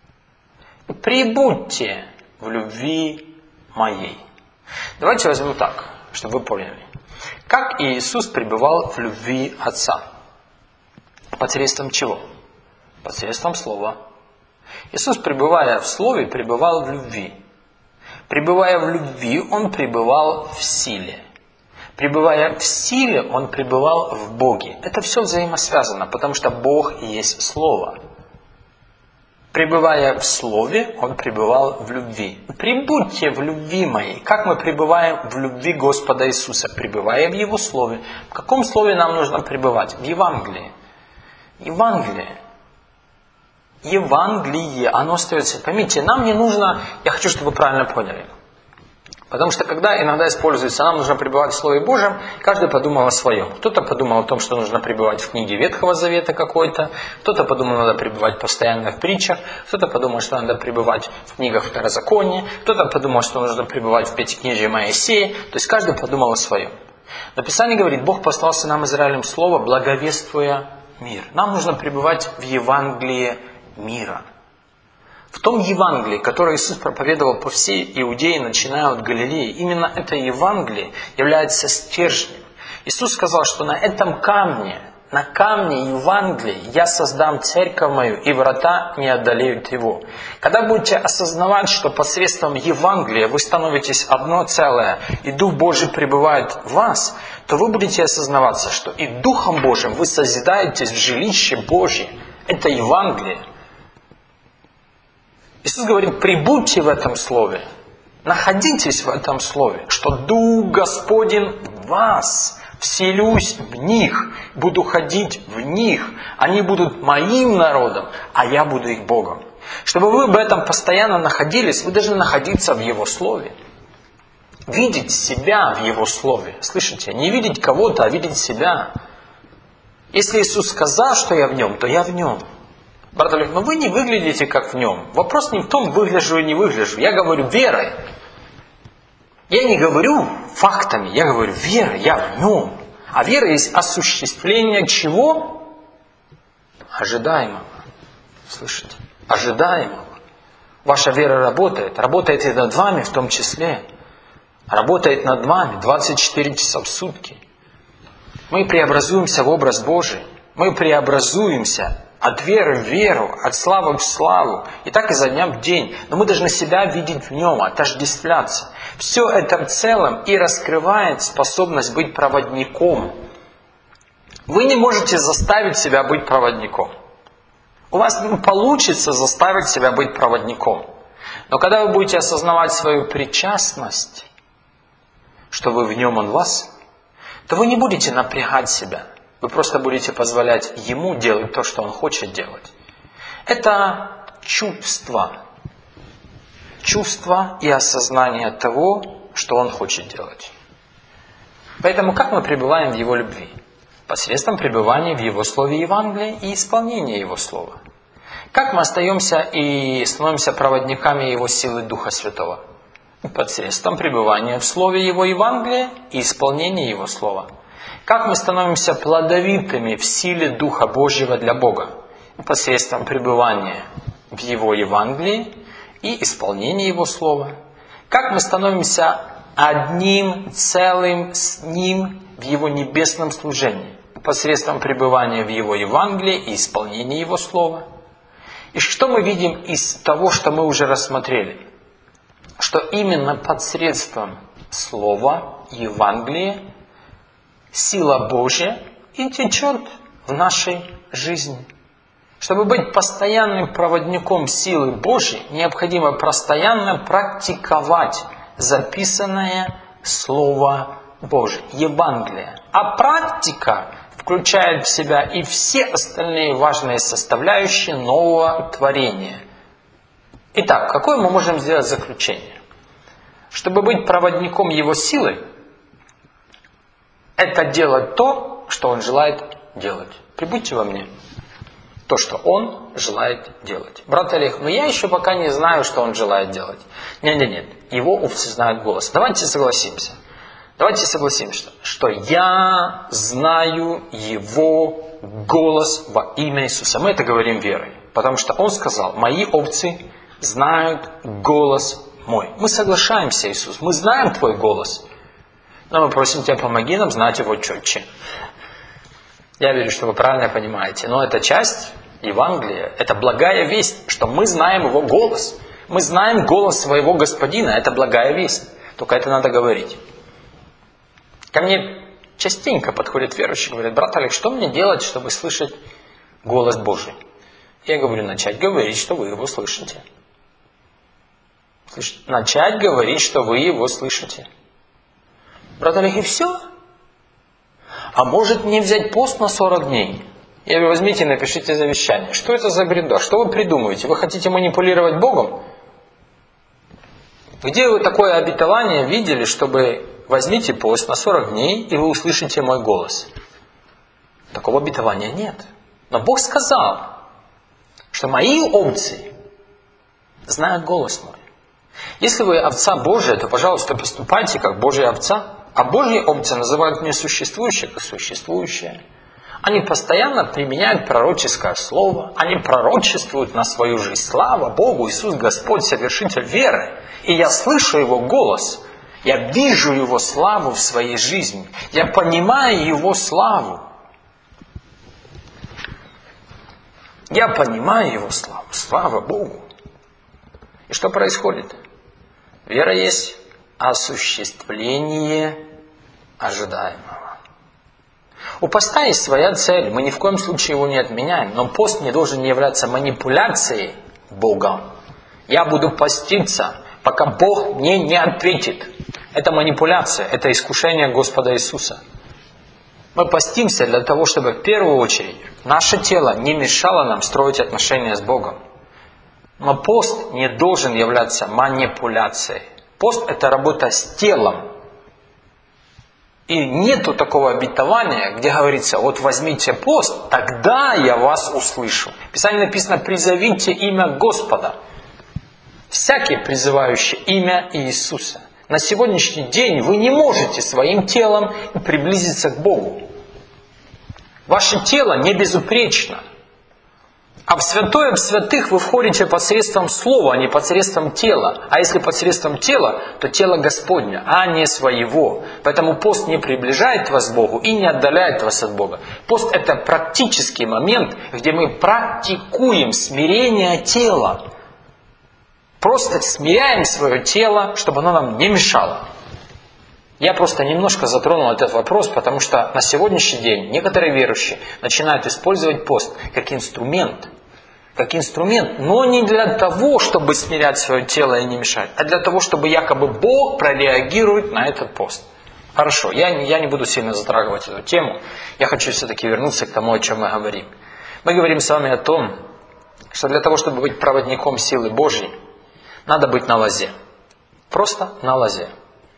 Прибудьте в любви моей. Давайте возьмем так, чтобы вы поняли. Как Иисус пребывал в любви Отца? Посредством чего? Посредством Слова. Иисус, пребывая в Слове, пребывал в любви. Пребывая в любви, Он пребывал в силе. Пребывая в силе, Он пребывал в Боге. Это все взаимосвязано, потому что Бог и есть Слово. Пребывая в Слове, Он пребывал в любви. Прибудьте в любви моей. Как мы пребываем в любви Господа Иисуса? Пребывая в Его Слове. В каком Слове нам нужно пребывать? В Евангелии. Евангелие. Евангелие, оно остается. Поймите, нам не нужно, я хочу, чтобы вы правильно поняли. Потому что когда иногда используется, нам нужно пребывать в Слове Божьем, каждый подумал о своем. Кто-то подумал о том, что нужно пребывать в книге Ветхого Завета какой-то, кто-то подумал, надо пребывать постоянно в притчах, кто-то подумал, что надо пребывать в книгах Второзакония, кто-то подумал, что нужно пребывать в Пятикнижии Моисея, то есть каждый подумал о своем. Но Писание говорит, Бог послал сынам Израилем Слово, благовествуя мир. Нам нужно пребывать в Евангелии мира. В том Евангелии, которое Иисус проповедовал по всей Иудее, начиная от Галилеи, именно это Евангелие является стержнем. Иисус сказал, что на этом камне, на камне Евангелия я создам церковь мою, и врата не одолеют его. Когда будете осознавать, что посредством Евангелия вы становитесь одно целое, и Дух Божий пребывает в вас, то вы будете осознаваться, что и Духом Божьим вы созидаетесь в жилище Божьем. Это Евангелие. Иисус говорит, прибудьте в этом Слове, находитесь в этом Слове, что Дух Господень в вас, вселюсь в них, буду ходить в них, они будут моим народом, а я буду их Богом. Чтобы вы в этом постоянно находились, вы должны находиться в Его Слове. Видеть себя в Его Слове. Слышите? Не видеть кого-то, а видеть себя. Если Иисус сказал, что я в Нем, то я в Нем. Брат Олег, но вы не выглядите как в Нем. Вопрос не в том, выгляжу или не выгляжу. Я говорю верой. Я не говорю фактами, я говорю верой, я в Нем. А вера есть осуществление чего? Ожидаемого. Слышите? Ожидаемого. Ваша вера работает. Работает и над вами в том числе. Работает над вами двадцать четыре часа в сутки. Мы преобразуемся в образ Божий. Мы преобразуемся от веры в веру, от славы в славу. И так изо дня в день. Но мы должны себя видеть в Нем, отождествляться. Все это в целом и раскрывает способность быть проводником. Вы не можете заставить себя быть проводником. У вас не получится заставить себя быть проводником. Но когда вы будете осознавать свою причастность, что вы в Нем, Он в вас, то вы не будете напрягать себя. Вы просто будете позволять Ему делать то, что Он хочет делать. Это чувство. Чувство и осознание того, что Он хочет делать. Поэтому как мы пребываем в Его любви? Посредством пребывания в Его Слове Евангелия и исполнения Его Слова. Как мы остаемся и становимся проводниками Его силы Духа Святого? Посредством пребывания в Слове Его Евангелия и исполнения Его Слова. Как мы становимся плодовитыми в силе Духа Божьего для Бога? Посредством пребывания в Его Евангелии и исполнения Его Слова. Как мы становимся одним целым с Ним в Его небесном служении? Посредством пребывания в Его Евангелии и исполнения Его Слова. И что мы видим из того, что мы уже рассмотрели? Что именно посредством Слова Евангелия сила Божья и течет в нашей жизни. Чтобы быть постоянным проводником силы Божьей, необходимо постоянно практиковать записанное Слово Божие, Евангелие. А практика включает в себя и все остальные важные составляющие нового творения. Итак, какое мы можем сделать заключение? Чтобы быть проводником Его силы, это делать то, что Он желает делать. Прибудьте во мне. То, что Он желает делать. Брат Олег, но я еще пока не знаю, что Он желает делать. Нет, нет, нет. Его овцы знают голос. Давайте согласимся. Давайте согласимся, что я знаю Его голос во имя Иисуса. Мы это говорим верой. Потому что Он сказал, мои овцы знают голос мой. Мы соглашаемся, Иисус. Мы знаем Твой голос. Но мы просим Тебя, помоги нам знать Его четче. Я верю, что вы правильно понимаете. Но эта часть Евангелия, это благая весть, что мы знаем Его голос. Мы знаем голос своего Господина. Это благая весть. Только это надо говорить. Ко мне частенько подходят верующие и говорят, брат Олег, что мне делать, чтобы слышать голос Божий? Я говорю, начать говорить, что вы Его слышите. Начать говорить, что вы Его слышите. Брат Олег, и все? А может мне взять пост на сорок дней? Я говорю, возьмите и напишите завещание. Что это за бреда? Что вы придумываете? Вы хотите манипулировать Богом? Где вы такое обетование видели, чтобы возьмите пост на сорок дней, и вы услышите мой голос? Такого обетования нет. Но Бог сказал, что мои овцы знают голос мой. Если вы овца Божия, то, пожалуйста, поступайте как Божья овца. А Божьи овцы называют несуществующее как существующее. Они постоянно применяют пророческое слово. Они пророчествуют на свою жизнь. Слава Богу, Иисус Господь, совершитель веры. И я слышу Его голос. Я вижу Его славу в своей жизни. Я понимаю Его славу. Я понимаю Его славу. Слава Богу. И что происходит? Вера есть осуществление ожидаемого. У поста есть своя цель. Мы ни в коем случае его не отменяем. Но пост не должен являться манипуляцией Бога. Я буду поститься, пока Бог мне не ответит. Это манипуляция, это искушение Господа Иисуса. Мы постимся для того, чтобы в первую очередь наше тело не мешало нам строить отношения с Богом. Но пост не должен являться манипуляцией. Пост – это работа с телом. И нету такого обетования, где говорится, вот возьмите пост, тогда я вас услышу. В Писании написано, призовите имя Господа. Всякий, призывающий имя Иисуса. На сегодняшний день вы не можете своим телом приблизиться к Богу. Ваше тело не безупречно. А в святое в святых вы входите посредством слова, а не посредством тела. А если посредством тела, то тело Господня, а не своего. Поэтому пост не приближает вас к Богу и не отдаляет вас от Бога. Пост – это практический момент, где мы практикуем смирение тела. Просто смиряем свое тело, чтобы оно нам не мешало. Я просто немножко затронул этот вопрос, потому что на сегодняшний день некоторые верующие начинают использовать пост как инструмент. Как инструмент, но не для того, чтобы смирять свое тело и не мешать, а для того, чтобы якобы Бог прореагирует на этот пост. Хорошо, я, я не буду сильно затрагивать эту тему. Я хочу все-таки вернуться к тому, о чем мы говорим. Мы говорим с вами о том, что для того, чтобы быть проводником силы Божьей, надо быть на лозе. Просто на лозе.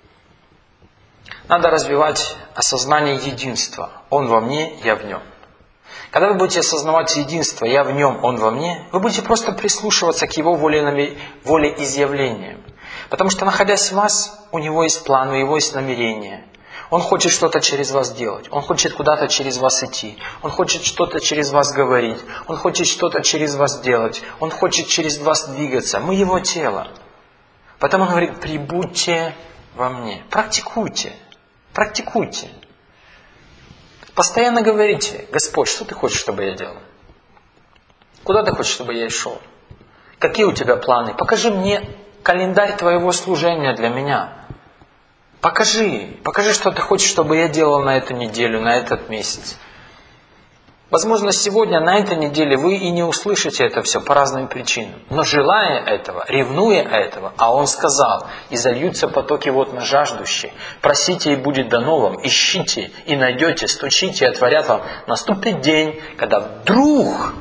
Надо развивать осознание единства. Он во мне, я в нем. Когда вы будете осознавать единство, я в нем, он во мне, вы будете просто прислушиваться к его волеизъявлениям. Потому что, находясь в вас, у него есть план, у него есть намерение. Он хочет что-то через вас делать. Он хочет куда-то через вас идти. Он хочет что-то через вас говорить. Он хочет что-то через вас делать. Он хочет через вас двигаться. Мы его тело. Поэтому он говорит, прибудьте во мне. Практикуйте. Практикуйте. Постоянно говорите, Господь, что ты хочешь, чтобы я делал? Куда ты хочешь, чтобы я шел? Какие у тебя планы? Покажи мне календарь твоего служения для меня. Покажи. Покажи, что ты хочешь, чтобы я делал на эту неделю, на этот месяц. Возможно, сегодня, на этой неделе, вы и не услышите это все по разным причинам. Но желая этого, ревнуя этого, а Он сказал, и зальются потоки вод на жаждущие, просите, и будет дано вам, ищите, и найдете, стучите, и отворят вам. Наступит день, когда вдруг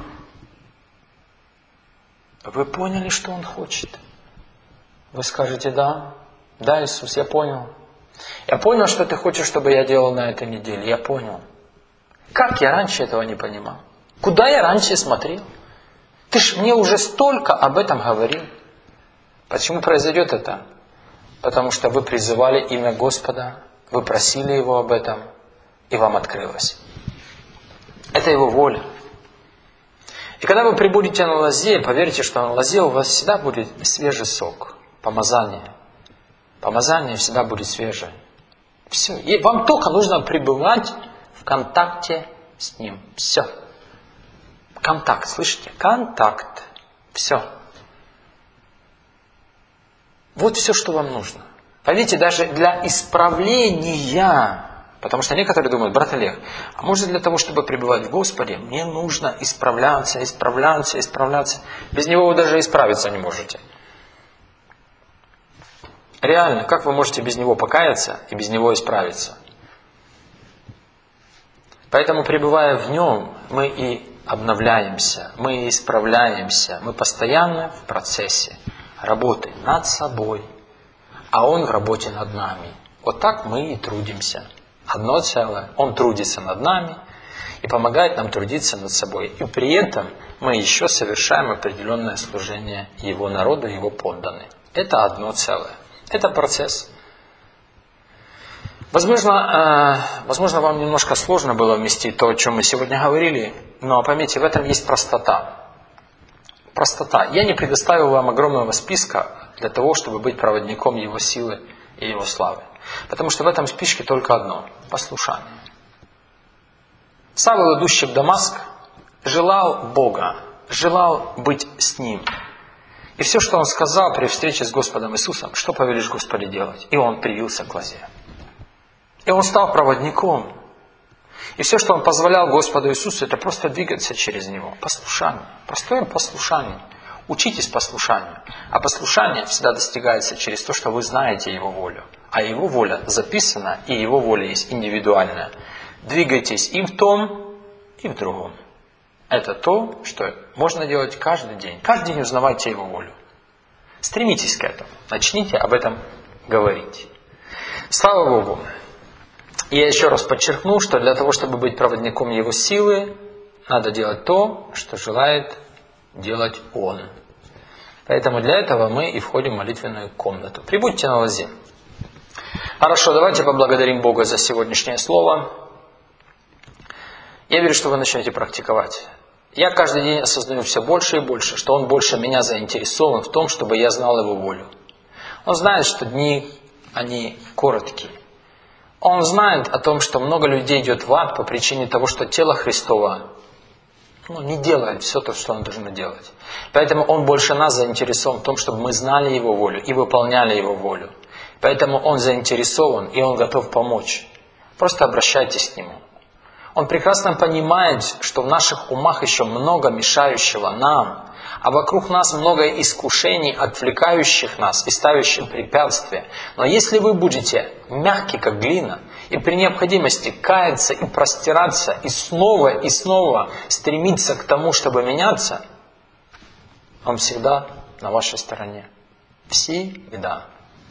вы поняли, что Он хочет. Вы скажете, да, да, Иисус, я понял. Я понял, что Ты хочешь, чтобы я делал на этой неделе, я понял. Как я раньше этого не понимал? Куда я раньше смотрел? Ты ж мне уже столько об этом говорил. Почему произойдет это? Потому что вы призывали имя Господа, вы просили Его об этом, и вам открылось. Это Его воля. И когда вы прибудете на лозе, поверьте, что на лозе у вас всегда будет свежий сок, помазание. Помазание всегда будет свежее. Все. И вам только нужно пребывать в контакте с Ним. Все. Контакт, слышите? Контакт. Все. Вот все, что вам нужно. Поверьте, даже для исправления, потому что некоторые думают, брат Олег, а может для того, чтобы пребывать в Господе, мне нужно исправляться, исправляться, исправляться. Без Него вы даже исправиться не можете. Реально, как вы можете без Него покаяться и без Него исправиться? Поэтому, пребывая в Нем, мы и обновляемся, мы и исправляемся, мы постоянно в процессе работы над собой, а Он в работе над нами. Вот так мы и трудимся. Одно целое. Он трудится над нами и помогает нам трудиться над собой. И при этом мы еще совершаем определенное служение Его народу, Его подданным. Это одно целое. Это процесс. Возможно, э, возможно, вам немножко сложно было вместить то, о чем мы сегодня говорили, но поймите, в этом есть простота. Простота. Я не предоставил вам огромного списка для того, чтобы быть проводником Его силы и Его славы. Потому что в этом списке только одно – послушание. Савл, идущий в Дамаск, желал Бога, желал быть с Ним. И все, что он сказал при встрече с Господом Иисусом, что повелишь, Господи, делать? И он привился к лозе. И он стал проводником. И все, что он позволял Господу Иисусу, это просто двигаться через Него. Послушание. Простое послушание. Учитесь послушанию. А послушание всегда достигается через то, что вы знаете Его волю. А Его воля записана, и Его воля есть индивидуальная. Двигайтесь и в том, и в другом. Это то, что можно делать каждый день. Каждый день узнавайте Его волю. Стремитесь к этому. Начните об этом говорить. Слава Богу. И я еще раз подчеркну, что для того, чтобы быть проводником Его силы, надо делать то, что желает делать Он. Поэтому для этого мы и входим в молитвенную комнату. Прибудьте на лозе. Хорошо, давайте поблагодарим Бога за сегодняшнее слово. Я верю, что вы начнете практиковать. Я каждый день осознаю все больше и больше, что Он больше меня заинтересован в том, чтобы я знал Его волю. Он знает, что дни, они короткие. Он знает о том, что много людей идет в ад по причине того, что тело Христово ну, не делает все то, что оно должно делать. Поэтому Он больше нас заинтересован в том, чтобы мы знали Его волю и выполняли Его волю. Поэтому Он заинтересован и Он готов помочь. Просто обращайтесь к Нему. Он прекрасно понимает, что в наших умах еще много мешающего нам, а вокруг нас много искушений, отвлекающих нас и ставящих препятствия. Но если вы будете мягкий, как глина, и при необходимости каяться и простираться, и снова и снова стремиться к тому, чтобы меняться, Он всегда на вашей стороне. Всегда.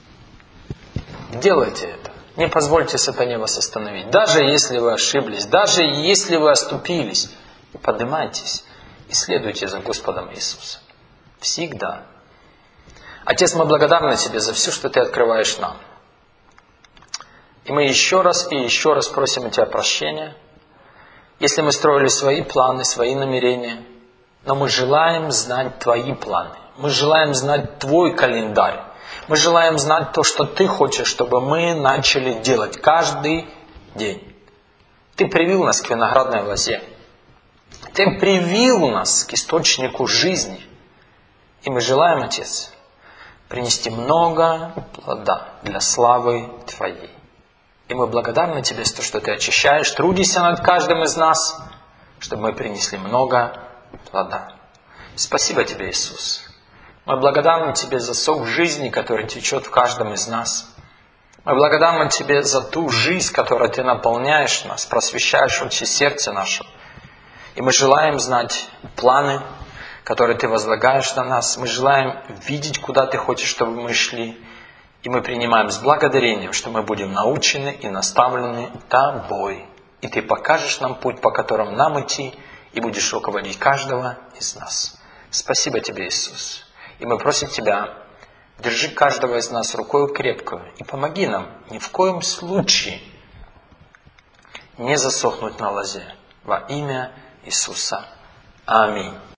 Делайте это. Не позвольте сатане вас остановить. Даже если вы ошиблись, даже если вы оступились, поднимайтесь и следуйте за Господом Иисусом. Всегда. Отец, мы благодарны Тебе за все, что Ты открываешь нам. И мы еще раз и еще раз просим у Тебя прощения, если мы строили свои планы, свои намерения, но мы желаем знать Твои планы. Мы желаем знать Твой календарь. Мы желаем знать то, что Ты хочешь, чтобы мы начали делать каждый день. Ты привил нас к виноградной лозе. Ты привил нас к источнику жизни. И мы желаем, Отец, принести много плода для славы Твоей. И мы благодарны Тебе за то, что Ты очищаешь, трудишься над каждым из нас, чтобы мы принесли много плода. Спасибо Тебе, Иисус. Мы благодарны Тебе за сок жизни, который течет в каждом из нас. Мы благодарны Тебе за ту жизнь, которой Ты наполняешь нас, просвещаешь очи сердца нашего. И мы желаем знать планы, которые Ты возлагаешь на нас. Мы желаем видеть, куда Ты хочешь, чтобы мы шли. И мы принимаем с благодарением, что мы будем научены и наставлены Тобой. И Ты покажешь нам путь, по которому нам идти, и будешь руководить каждого из нас. Спасибо Тебе, Иисус. И мы просим Тебя, держи каждого из нас рукою крепкую и помоги нам ни в коем случае не засохнуть на лозе. Во имя Иисуса. Аминь.